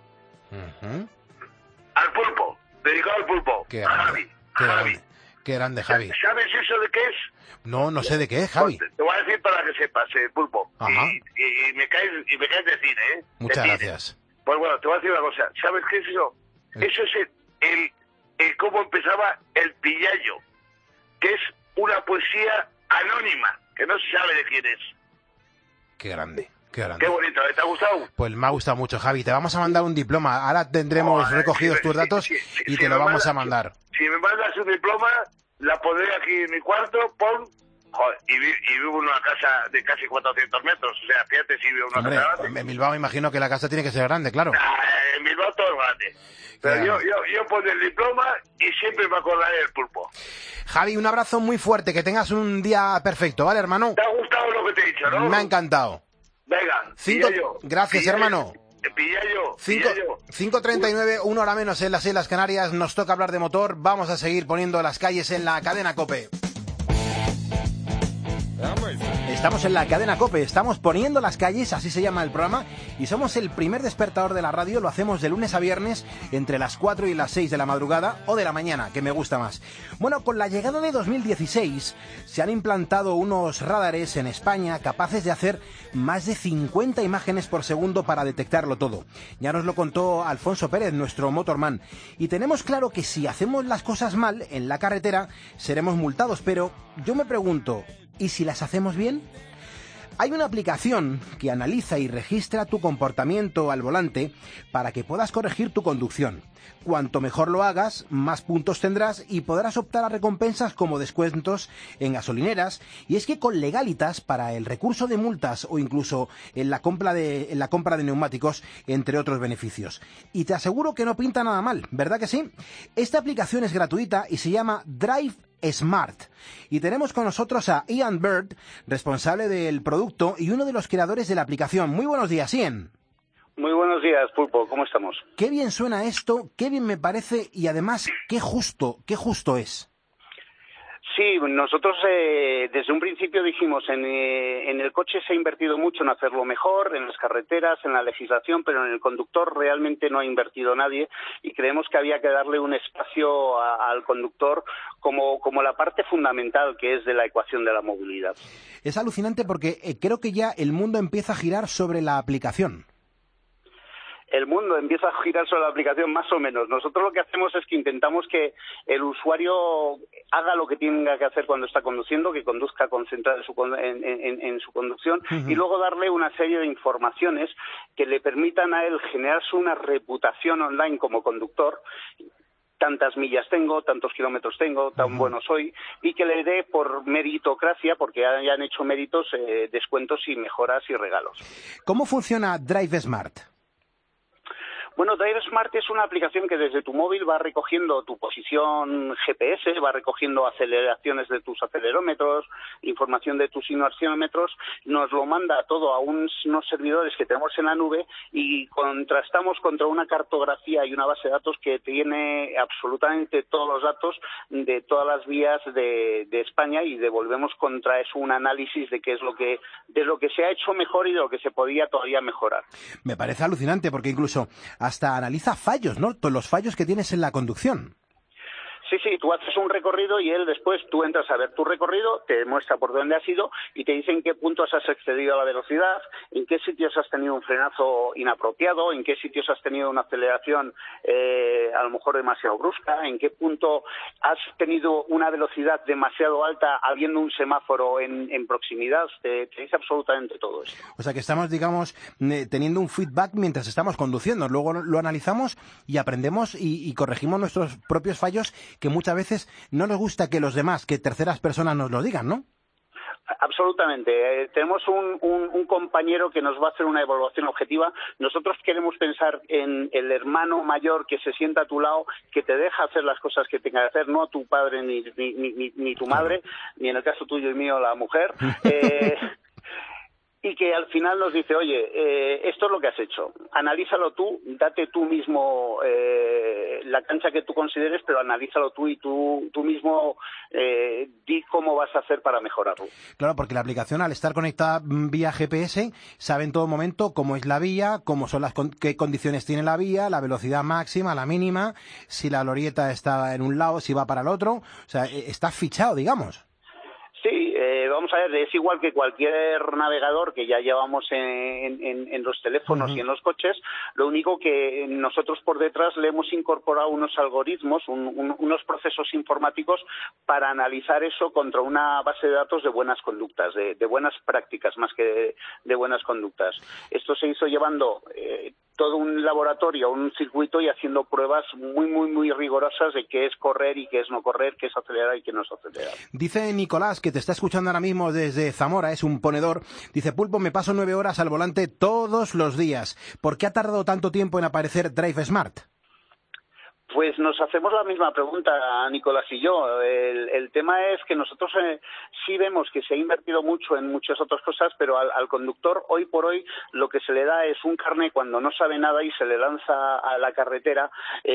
Speaker 12: Al pulpo, dedicado al pulpo.
Speaker 3: Qué
Speaker 12: Javi.
Speaker 3: Qué grande, Javi.
Speaker 12: ¿Sabes eso de qué es?
Speaker 3: No sé de qué es, Javi.
Speaker 12: Te voy a decir para que sepas, pulpo.
Speaker 3: Ajá.
Speaker 12: Y me caes de cine, ¿eh?
Speaker 3: Muchas
Speaker 12: De cine.
Speaker 3: gracias.
Speaker 12: Pues bueno, te voy a decir una cosa. ¿Sabes qué es eso? Eso es el cómo empezaba el Pillayo, que es una poesía anónima, que no se sabe de quién es.
Speaker 3: Qué grande, qué grande.
Speaker 12: Qué bonito, ¿te ha gustado?
Speaker 3: Pues me ha gustado mucho, Javi. Te vamos a mandar un diploma. Ahora tendremos recogidos tus datos y te lo vamos a mandar.
Speaker 12: Si me mandas un diploma, la pondré aquí en mi cuarto, y vivo en una casa de casi 400 metros. O sea, fíjate si vivo en una
Speaker 3: Hombre,
Speaker 12: casa grande.
Speaker 3: en Bilbao imagino que la casa tiene que ser grande, claro.
Speaker 12: En Bilbao todo es grande. Pero yo pondré el diploma y siempre me acordaré del pulpo.
Speaker 3: Javi, un abrazo muy fuerte. Que tengas un día perfecto, ¿vale, hermano?
Speaker 12: ¿Te ha gustado lo que te he dicho, no?
Speaker 3: Me ha encantado.
Speaker 12: Venga,
Speaker 3: Gracias, hermano.
Speaker 12: Pillayo.
Speaker 3: 5:39, 1 hora menos en las Islas Canarias. Nos toca hablar de motor. Vamos a seguir poniendo las calles en la cadena COPE. Estamos en la cadena COPE, estamos poniendo las calles, así se llama el programa, y somos el primer despertador de la radio. Lo hacemos de lunes a viernes entre las 4 y las 6 de la madrugada o de la mañana, que me gusta más. Bueno, con la llegada de 2016 se han implantado unos radares en España capaces de hacer más de 50 imágenes por segundo para detectarlo todo. Ya nos lo contó Alfonso Pérez, nuestro motorman, y tenemos claro que si hacemos las cosas mal en la carretera seremos multados, pero yo me pregunto, ¿y si las hacemos bien? Hay una aplicación que analiza y registra tu comportamiento al volante para que puedas corregir tu conducción. Cuanto mejor lo hagas, más puntos tendrás y podrás optar a recompensas como descuentos en gasolineras. Y es que con Legalitas, para el recurso de multas o incluso en la compra de neumáticos, entre otros beneficios. Y te aseguro que no pinta nada mal, ¿verdad que sí? Esta aplicación es gratuita y se llama Drive Smart. Y tenemos con nosotros a Ian Bird, responsable del producto y uno de los creadores de la aplicación. Muy buenos días, Ian.
Speaker 13: Muy buenos días, Pulpo. ¿Cómo estamos?
Speaker 3: Qué bien suena esto, qué bien me parece y además qué justo es.
Speaker 13: Sí, nosotros desde un principio dijimos, en el coche se ha invertido mucho en hacerlo mejor, en las carreteras, en la legislación, pero en el conductor realmente no ha invertido nadie y creemos que había que darle un espacio al conductor como la parte fundamental que es de la ecuación de la movilidad.
Speaker 3: Es alucinante porque creo que ya el mundo empieza a girar sobre la aplicación.
Speaker 13: El mundo empieza a girar sobre la aplicación más o menos. Nosotros lo que hacemos es que intentamos que el usuario haga lo que tenga que hacer cuando está conduciendo, que conduzca concentrado en su conducción y luego darle una serie de informaciones que le permitan a él generarse una reputación online como conductor. Tantas millas tengo, tantos kilómetros tengo, tan bueno soy, y que le dé por meritocracia, porque hayan hecho méritos, descuentos y mejoras y regalos.
Speaker 3: ¿Cómo funciona Drive Smart?
Speaker 13: Bueno, Drive Smart es una aplicación que desde tu móvil va recogiendo tu posición GPS, va recogiendo aceleraciones de tus acelerómetros, información de tus inerciómetros, nos lo manda todo a unos servidores que tenemos en la nube y contrastamos contra una cartografía y una base de datos que tiene absolutamente todos los datos de todas las vías de España y devolvemos contra eso un análisis de qué es lo que se ha hecho mejor y de lo que se podía todavía mejorar.
Speaker 3: Me parece alucinante porque incluso hasta analiza fallos, ¿no? Todos los fallos que tienes en la conducción.
Speaker 13: Sí, tú haces un recorrido y él después, tú entras a ver tu recorrido, te muestra por dónde has ido y te dice en qué puntos has excedido la velocidad, en qué sitios has tenido un frenazo inapropiado, en qué sitios has tenido una aceleración a lo mejor demasiado brusca, en qué punto has tenido una velocidad demasiado alta habiendo un semáforo en proximidad. Te dice absolutamente todo eso.
Speaker 3: O sea que estamos, digamos, teniendo un feedback mientras estamos conduciendo. Luego lo analizamos y aprendemos y corregimos nuestros propios fallos, que muchas veces no nos gusta que los demás, que terceras personas nos lo digan, ¿no?
Speaker 13: Absolutamente. Tenemos un compañero que nos va a hacer una evaluación objetiva. Nosotros queremos pensar en el hermano mayor que se sienta a tu lado, que te deja hacer las cosas que tenga que hacer, no a tu padre ni tu madre, ni en el caso tuyo y mío la mujer. Y que al final nos dice, oye, esto es lo que has hecho, analízalo tú, date tú mismo la cancha que tú consideres, pero analízalo tú y tú mismo di cómo vas a hacer para mejorarlo.
Speaker 3: Claro, porque la aplicación, al estar conectada vía GPS, sabe en todo momento cómo es la vía, cómo son qué condiciones tiene la vía, la velocidad máxima, la mínima, si la glorieta está en un lado, si va para el otro, o sea, está fichado, digamos.
Speaker 13: Sí, vamos a ver, es igual que cualquier navegador que ya llevamos en los teléfonos y en los coches, lo único que nosotros por detrás le hemos incorporado unos algoritmos, unos procesos informáticos para analizar eso contra una base de datos de buenas conductas, de buenas prácticas más que de buenas conductas. Esto se hizo llevando todo un laboratorio, un circuito y haciendo pruebas muy rigurosas de qué es correr y qué es no correr, qué es acelerar y qué no es acelerar.
Speaker 3: Dice Nicolás, que te está escuchando ahora mismo desde Zamora, es un ponedor, dice, Pulpo, me paso 9 horas al volante todos los días. ¿Por qué ha tardado tanto tiempo en aparecer Drive Smart?
Speaker 13: Pues nos hacemos la misma pregunta, Nicolás y yo. El tema es que nosotros sí vemos que se ha invertido mucho en muchas otras cosas, pero al conductor hoy por hoy lo que se le da es un carné cuando no sabe nada y se le lanza a la carretera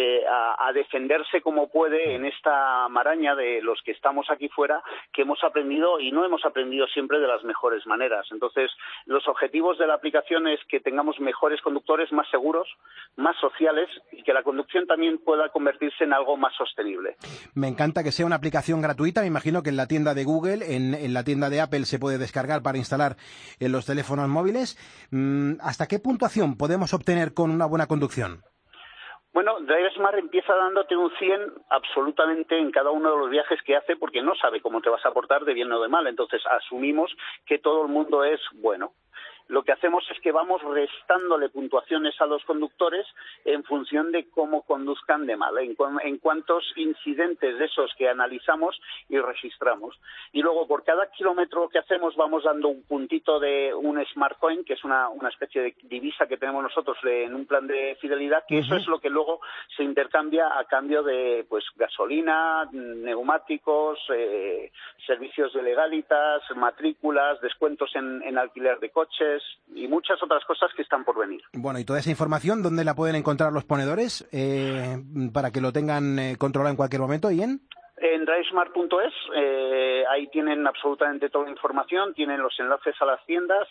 Speaker 13: a defenderse como puede en esta maraña de los que estamos aquí fuera, que hemos aprendido y no hemos aprendido siempre de las mejores maneras. Entonces, los objetivos de la aplicación es que tengamos mejores conductores, más seguros, más sociales y que la conducción también pueda convertirse en algo más sostenible.
Speaker 3: Me encanta que sea una aplicación gratuita. Me imagino que en la tienda de Google, en la tienda de Apple se puede descargar para instalar en los teléfonos móviles. ¿Hasta qué puntuación podemos obtener con una buena conducción?
Speaker 13: Bueno, Drive Smart empieza dándote un 100 absolutamente en cada uno de los viajes que hace porque no sabe cómo te vas a portar de bien o de mal. Entonces asumimos que todo el mundo es bueno. Lo que hacemos es que vamos restándole puntuaciones a los conductores en función de cómo conduzcan de mal, en cuántos incidentes de esos que analizamos y registramos. Y luego, por cada kilómetro que hacemos, vamos dando un puntito de un Smart Coin, que es una especie de divisa que tenemos nosotros en un plan de fidelidad, que eso es lo que luego se intercambia a cambio de pues gasolina, neumáticos, servicios de legalitas, matrículas, descuentos en alquiler de coches y muchas otras cosas que están por venir.
Speaker 3: Bueno, y toda esa información, ¿dónde la pueden encontrar los ponedores para que lo tengan controlado en cualquier momento? ¿Y en
Speaker 13: drivesmart.es, ahí tienen absolutamente toda la información, tienen los enlaces a las tiendas.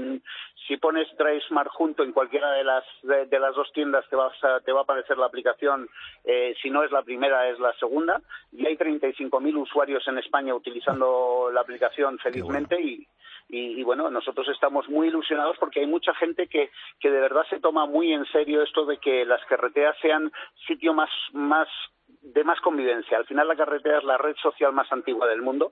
Speaker 13: Si pones DriveSmart junto en cualquiera de las dos tiendas te va a aparecer la aplicación, si no es la primera es la segunda, y hay 35.000 usuarios en España utilizando la aplicación felizmente. Y bueno, nosotros estamos muy ilusionados porque hay mucha gente que de verdad se toma muy en serio esto de que las carreteras sean sitio de más convivencia. Al final la carretera es la red social más antigua del mundo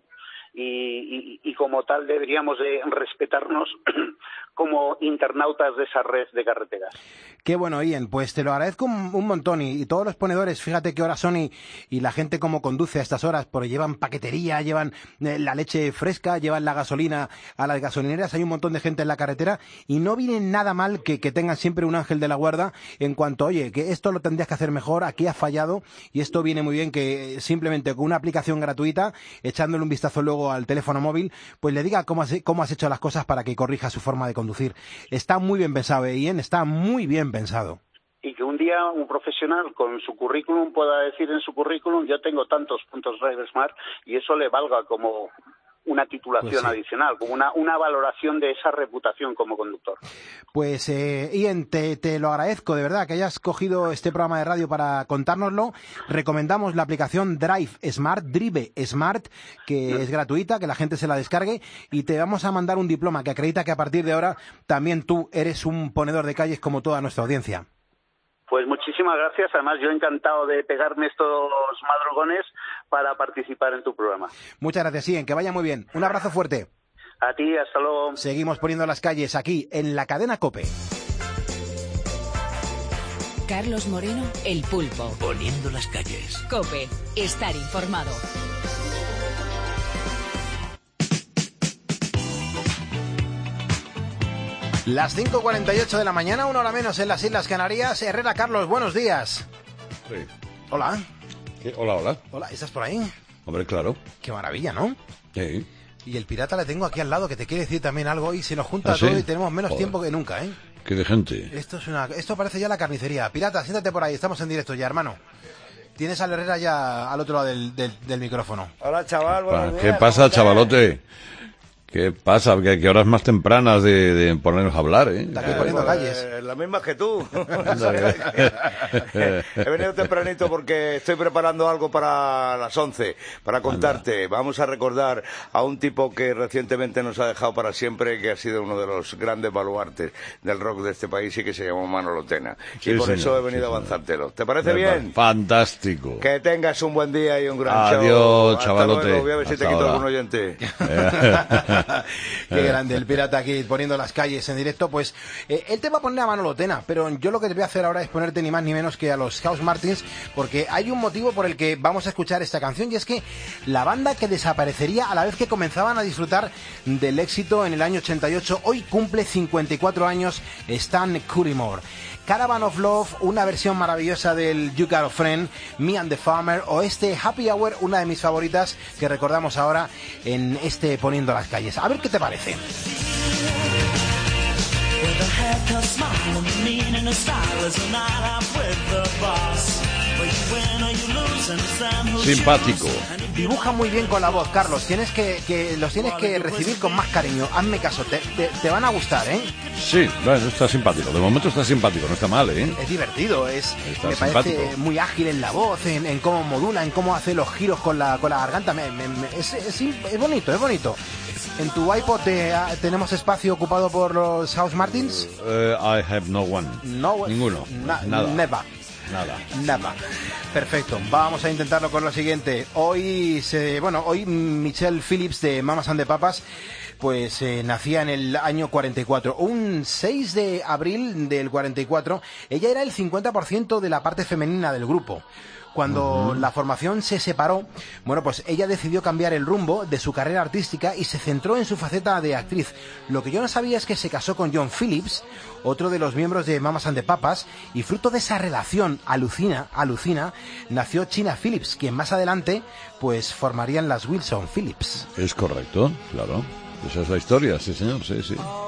Speaker 13: y como tal deberíamos de respetarnos como internautas de esa red de carreteras.
Speaker 3: Qué bueno, Ian, pues te lo agradezco un montón y todos los ponedores, fíjate qué horas son y la gente cómo conduce a estas horas, porque llevan paquetería, llevan la leche fresca, llevan la gasolina a las gasolineras, hay un montón de gente en la carretera y no viene nada mal que tengan siempre un ángel de la guarda en cuanto, oye, que esto lo tendrías que hacer mejor, aquí has fallado y esto viene muy bien que simplemente con una aplicación gratuita, echándole un vistazo luego al teléfono móvil, pues le diga cómo has hecho las cosas para que corrija su forma de conducir. Está muy bien pensado, Ian, está muy bien pensado.
Speaker 13: Y que un día un profesional con su currículum pueda decir en su currículum, yo tengo tantos puntos DriveSmart, y eso le valga como una titulación
Speaker 3: Pues sí.
Speaker 13: adicional, como una valoración de esa reputación como conductor.
Speaker 3: Pues Ian, te lo agradezco de verdad que hayas cogido este programa de radio para contárnoslo. Recomendamos la aplicación Drive Smart, que es gratuita, que la gente se la descargue, y te vamos a mandar un diploma que acredita que a partir de ahora también tú eres un ponedor de calles como toda nuestra audiencia.
Speaker 13: Pues muchísimas gracias. Además, yo encantado de pegarme estos madrugones para participar en tu programa.
Speaker 3: Muchas gracias, Ian, que vaya muy bien. Un abrazo fuerte.
Speaker 13: A ti, hasta luego.
Speaker 3: Seguimos poniendo las calles aquí en la cadena COPE.
Speaker 1: Carlos Moreno, El Pulpo.
Speaker 2: Poniendo las calles.
Speaker 1: COPE. Estar informado.
Speaker 3: Las 5:48 de la mañana, una hora menos en las Islas Canarias. Herrera Carlos, buenos días.
Speaker 14: Sí.
Speaker 3: Hola.
Speaker 14: ¿Qué? Hola.
Speaker 3: Hola, ¿estás por ahí?
Speaker 14: Hombre, claro.
Speaker 3: Qué maravilla, ¿no?
Speaker 14: Sí.
Speaker 3: Y el pirata le tengo aquí al lado, que te quiere decir también algo, y se nos junta
Speaker 14: ¿Ah, sí?
Speaker 3: todo y tenemos menos
Speaker 14: Joder.
Speaker 3: tiempo que nunca, ¿eh?
Speaker 14: Qué de gente.
Speaker 3: Esto parece ya la carnicería. Pirata, siéntate por ahí, estamos en directo ya, hermano. Tienes al Herrera ya al otro lado del micrófono.
Speaker 15: Hola, chaval, buenos días.
Speaker 14: ¿Qué pasa, chavalote? ¿Qué pasa? ¿Qué horas más tempranas de ponernos a hablar, eh?
Speaker 3: Está aquí poniendo calles.
Speaker 15: Las mismas que tú. He venido tempranito porque estoy preparando algo para las 11, para contarte. Vamos a recordar a un tipo que recientemente nos ha dejado para siempre, que ha sido uno de los grandes baluartes del rock de este país y que se llamó Manolo Tena.
Speaker 14: Sí,
Speaker 15: y por
Speaker 14: señor,
Speaker 15: eso he venido a avanzártelo. ¿Te parece bien?
Speaker 14: Fantástico.
Speaker 15: Que tengas un buen día y un gran show.
Speaker 14: Adiós,
Speaker 15: Hasta
Speaker 14: chavalote.
Speaker 15: luego. Voy a ver si te
Speaker 14: Hasta
Speaker 15: quito
Speaker 14: ahora.
Speaker 15: algún oyente.
Speaker 3: Qué grande el pirata aquí poniendo las calles en directo. Pues él te va a poner a Manolo Tena, pero yo lo que te voy a hacer ahora es ponerte ni más ni menos que a los House Martins, porque hay un motivo por el que vamos a escuchar esta canción, y es que la banda que desaparecería a la vez que comenzaban a disfrutar del éxito en el año 88, hoy cumple 54 años. Stan Cuttimore. Caravan of Love, una versión maravillosa del You Got a Friend, Me and the Farmer, o este Happy Hour, una de mis favoritas que recordamos ahora en este Poniendo las Calles. A ver qué te parece.
Speaker 14: Simpático.
Speaker 3: Dibuja muy bien con la voz, Carlos. Los tienes que recibir con más cariño. Hazme caso, te van a gustar, ¿eh?
Speaker 14: Sí, bueno, está simpático. De momento está simpático, no está mal, ¿eh?
Speaker 3: Es divertido, me
Speaker 14: simpático.
Speaker 3: parece muy ágil en la voz, en cómo modula, en cómo hace los giros con la garganta. Es bonito, es bonito. ¿En tu iPod tenemos espacio ocupado por los House Martins?
Speaker 14: I have no one.
Speaker 3: No,
Speaker 14: Ninguno. Nada.
Speaker 3: Nada. Perfecto. Vamos a intentarlo con lo siguiente. Hoy Michelle Phillips de Mamas and the Papas pues nacía en el año 44. Un 6 de abril del 44, ella era el 50% de la parte femenina del grupo. Cuando la formación se separó, bueno, pues ella decidió cambiar el rumbo de su carrera artística y se centró en su faceta de actriz. Lo que yo no sabía es que se casó con John Phillips, otro de los miembros de Mamas and the Papas, y fruto de esa relación alucina, nació China Phillips, quien más adelante pues formarían las Wilson Phillips.
Speaker 14: Es correcto, claro. Esa es la historia, sí, señor, sí.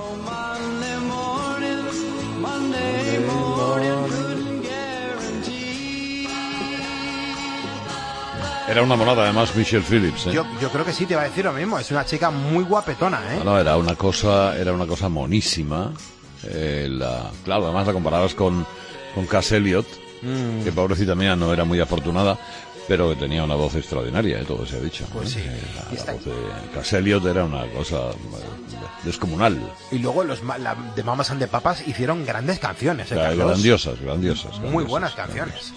Speaker 14: Era una monada, además, Michelle Phillips, ¿eh?
Speaker 3: Yo creo que sí, te iba a decir lo mismo. Es una chica muy guapetona, ¿eh?
Speaker 14: No, era una cosa monísima. Claro, además la comparabas con Cass Elliot, que pobrecita mía no era muy afortunada, pero que tenía una voz extraordinaria, todo se ha dicho.
Speaker 3: Pues sí.
Speaker 14: La voz de Cass Elliot era una cosa descomunal.
Speaker 3: Y luego de Mamas and the Papas hicieron grandes canciones,
Speaker 14: Grandiosas.
Speaker 3: Muy buenas canciones.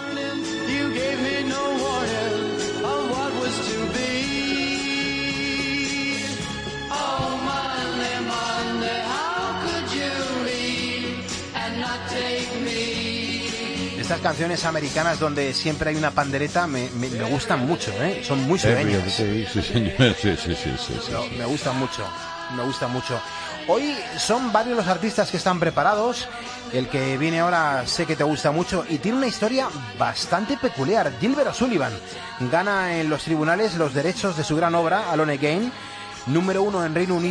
Speaker 3: Estas canciones americanas donde siempre hay una pandereta me gustan mucho, ¿eh? Son muy sureñas.
Speaker 14: Sí, señor. Sí.
Speaker 3: Me gustan mucho. Hoy son varios los artistas que están preparados. El que viene ahora sé que te gusta mucho y tiene una historia bastante peculiar. Gilbert O'Sullivan gana en los tribunales los derechos de su gran obra, Alone Again, número 1 en Reino Unido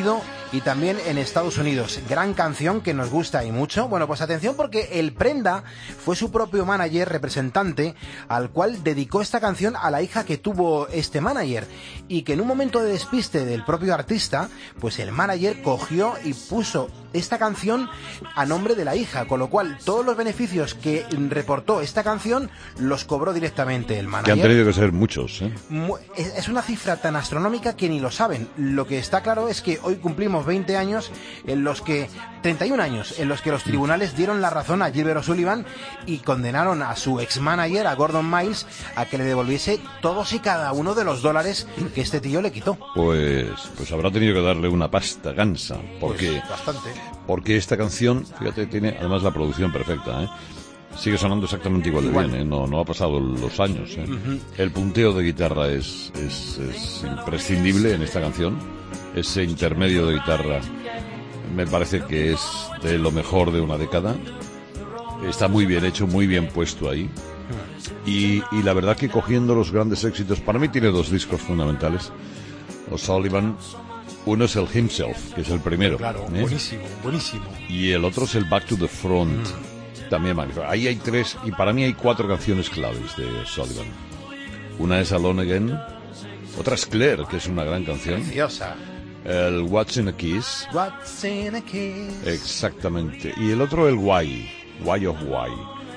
Speaker 3: y también en Estados Unidos. Gran canción que nos gusta y mucho. Bueno, pues atención, porque el Prenda fue su propio manager, representante, al cual dedicó esta canción a la hija que tuvo este manager, y que en un momento de despiste del propio artista, pues el manager cogió y puso esta canción a nombre de la hija, con lo cual todos los beneficios que reportó esta canción los cobró directamente el manager.
Speaker 14: Que han tenido que ser muchos, ¿eh?
Speaker 3: Es una cifra tan astronómica que ni lo saben. Lo que está claro es que hoy cumplimos 20 años en los que 31 años en los que los tribunales dieron la razón a Gilbert O'Sullivan y condenaron a su ex-manager, a Gordon Miles, a que le devolviese todos y cada uno de los dólares que este tío le quitó.
Speaker 14: Pues habrá tenido que darle una pasta gansa, porque
Speaker 3: Pues bastante.
Speaker 14: Porque esta canción, fíjate, tiene además la producción perfecta, ¿eh? Sigue sonando exactamente igual de bien, ¿eh? No ha pasado los años, ¿eh?
Speaker 3: Ujú.
Speaker 14: El punteo de guitarra es imprescindible en esta canción. Ese intermedio de guitarra me parece que es de lo mejor de una década. Está muy bien hecho, muy bien puesto ahí. Y la verdad que cogiendo los grandes éxitos, para mí tiene dos discos fundamentales. O'Sullivan, uno es el Himself, que es el primero.
Speaker 3: Claro,
Speaker 14: ¿eh?
Speaker 3: buenísimo, buenísimo.
Speaker 14: Y el otro es el Back to the Front. También magnífico. Ahí hay tres, y para mí hay 4 canciones claves de O'Sullivan. Una es Alone Again, otra es Claire, que es una gran canción.
Speaker 3: Preciosa.
Speaker 14: El What's in a Kiss.
Speaker 3: What's in a kiss?
Speaker 14: Exactamente. Y el otro, el Why of Why,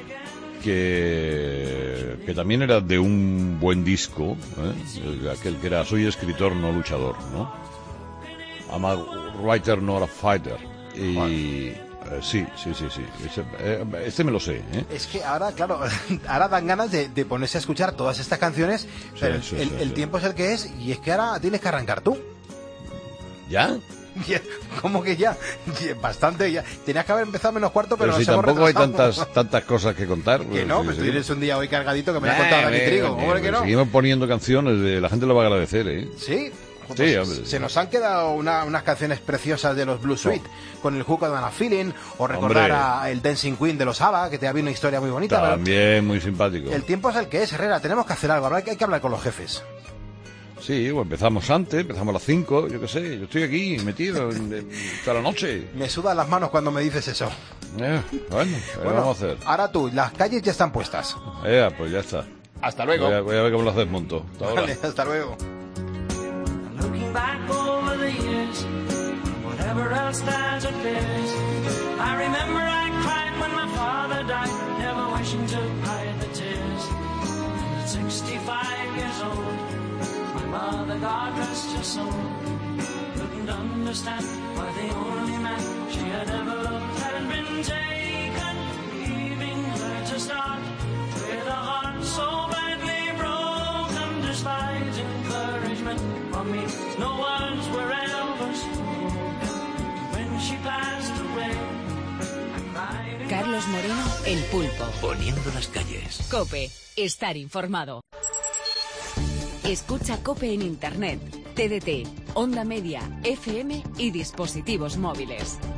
Speaker 14: que también era de un buen disco, ¿eh? Aquel que era Soy escritor, no luchador, ¿no? I'm a writer, not a fighter. Y sí. Este me lo sé, ¿eh?
Speaker 3: Es que ahora, claro, ahora dan ganas de ponerse a escuchar todas estas canciones, pero
Speaker 14: Sí,
Speaker 3: el tiempo es el que es, y es que ahora tienes que arrancar tú.
Speaker 14: ¿Ya?
Speaker 3: ¿Cómo que ya? Bastante ya. Tenías que haber empezado menos cuarto, pero
Speaker 14: si
Speaker 3: nos hemos
Speaker 14: tampoco hay
Speaker 3: retrasado.
Speaker 14: tantas cosas que contar.
Speaker 3: Que no,
Speaker 14: sí,
Speaker 3: pues
Speaker 14: sí.
Speaker 3: tú tienes un día hoy cargadito que me has contado Dani Trigo. ¿Cómo que no?
Speaker 14: Seguimos poniendo canciones, la gente lo va a agradecer, ¿eh?
Speaker 3: Sí.
Speaker 14: Sí,
Speaker 3: Pues
Speaker 14: hombre.
Speaker 3: se nos han quedado unas canciones preciosas de los Blue Suite, con el Hook of a Feeling, o recordar
Speaker 14: Hombre.
Speaker 3: a el Dancing Queen de los ABBA, que te había una historia muy bonita. pero
Speaker 14: También muy simpático.
Speaker 3: el tiempo es el que es, Herrera, tenemos que hacer algo, hay que hablar con los jefes.
Speaker 14: Sí, o empezamos antes, empezamos a las 5, yo qué sé, yo estoy aquí metido hasta la noche.
Speaker 3: Me sudan las manos cuando me dices eso.
Speaker 14: Bueno, ¿qué
Speaker 3: Bueno,
Speaker 14: vamos a hacer?
Speaker 3: ahora tú, las calles ya están puestas.
Speaker 14: Pues ya está.
Speaker 3: Hasta luego.
Speaker 14: Voy a ver cómo lo desmonto. Hasta ahora.
Speaker 3: Vale, hasta luego.
Speaker 10: Looking back over the years, whatever else that appears, I remember I cried when my father died, never wishing to hide the tears. And at 65 years old, my mother, God rest her soul, couldn't understand why the only man she had ever loved had been taken, leaving her to start with a heart so badly broken, despite encouragement from me. No words were ever spoken when she passed away.
Speaker 1: Carlos Moreno, El Pulpo.
Speaker 2: Poniendo las calles.
Speaker 1: COPE, estar informado. Escucha COPE en Internet, TDT, Onda Media, FM y dispositivos móviles.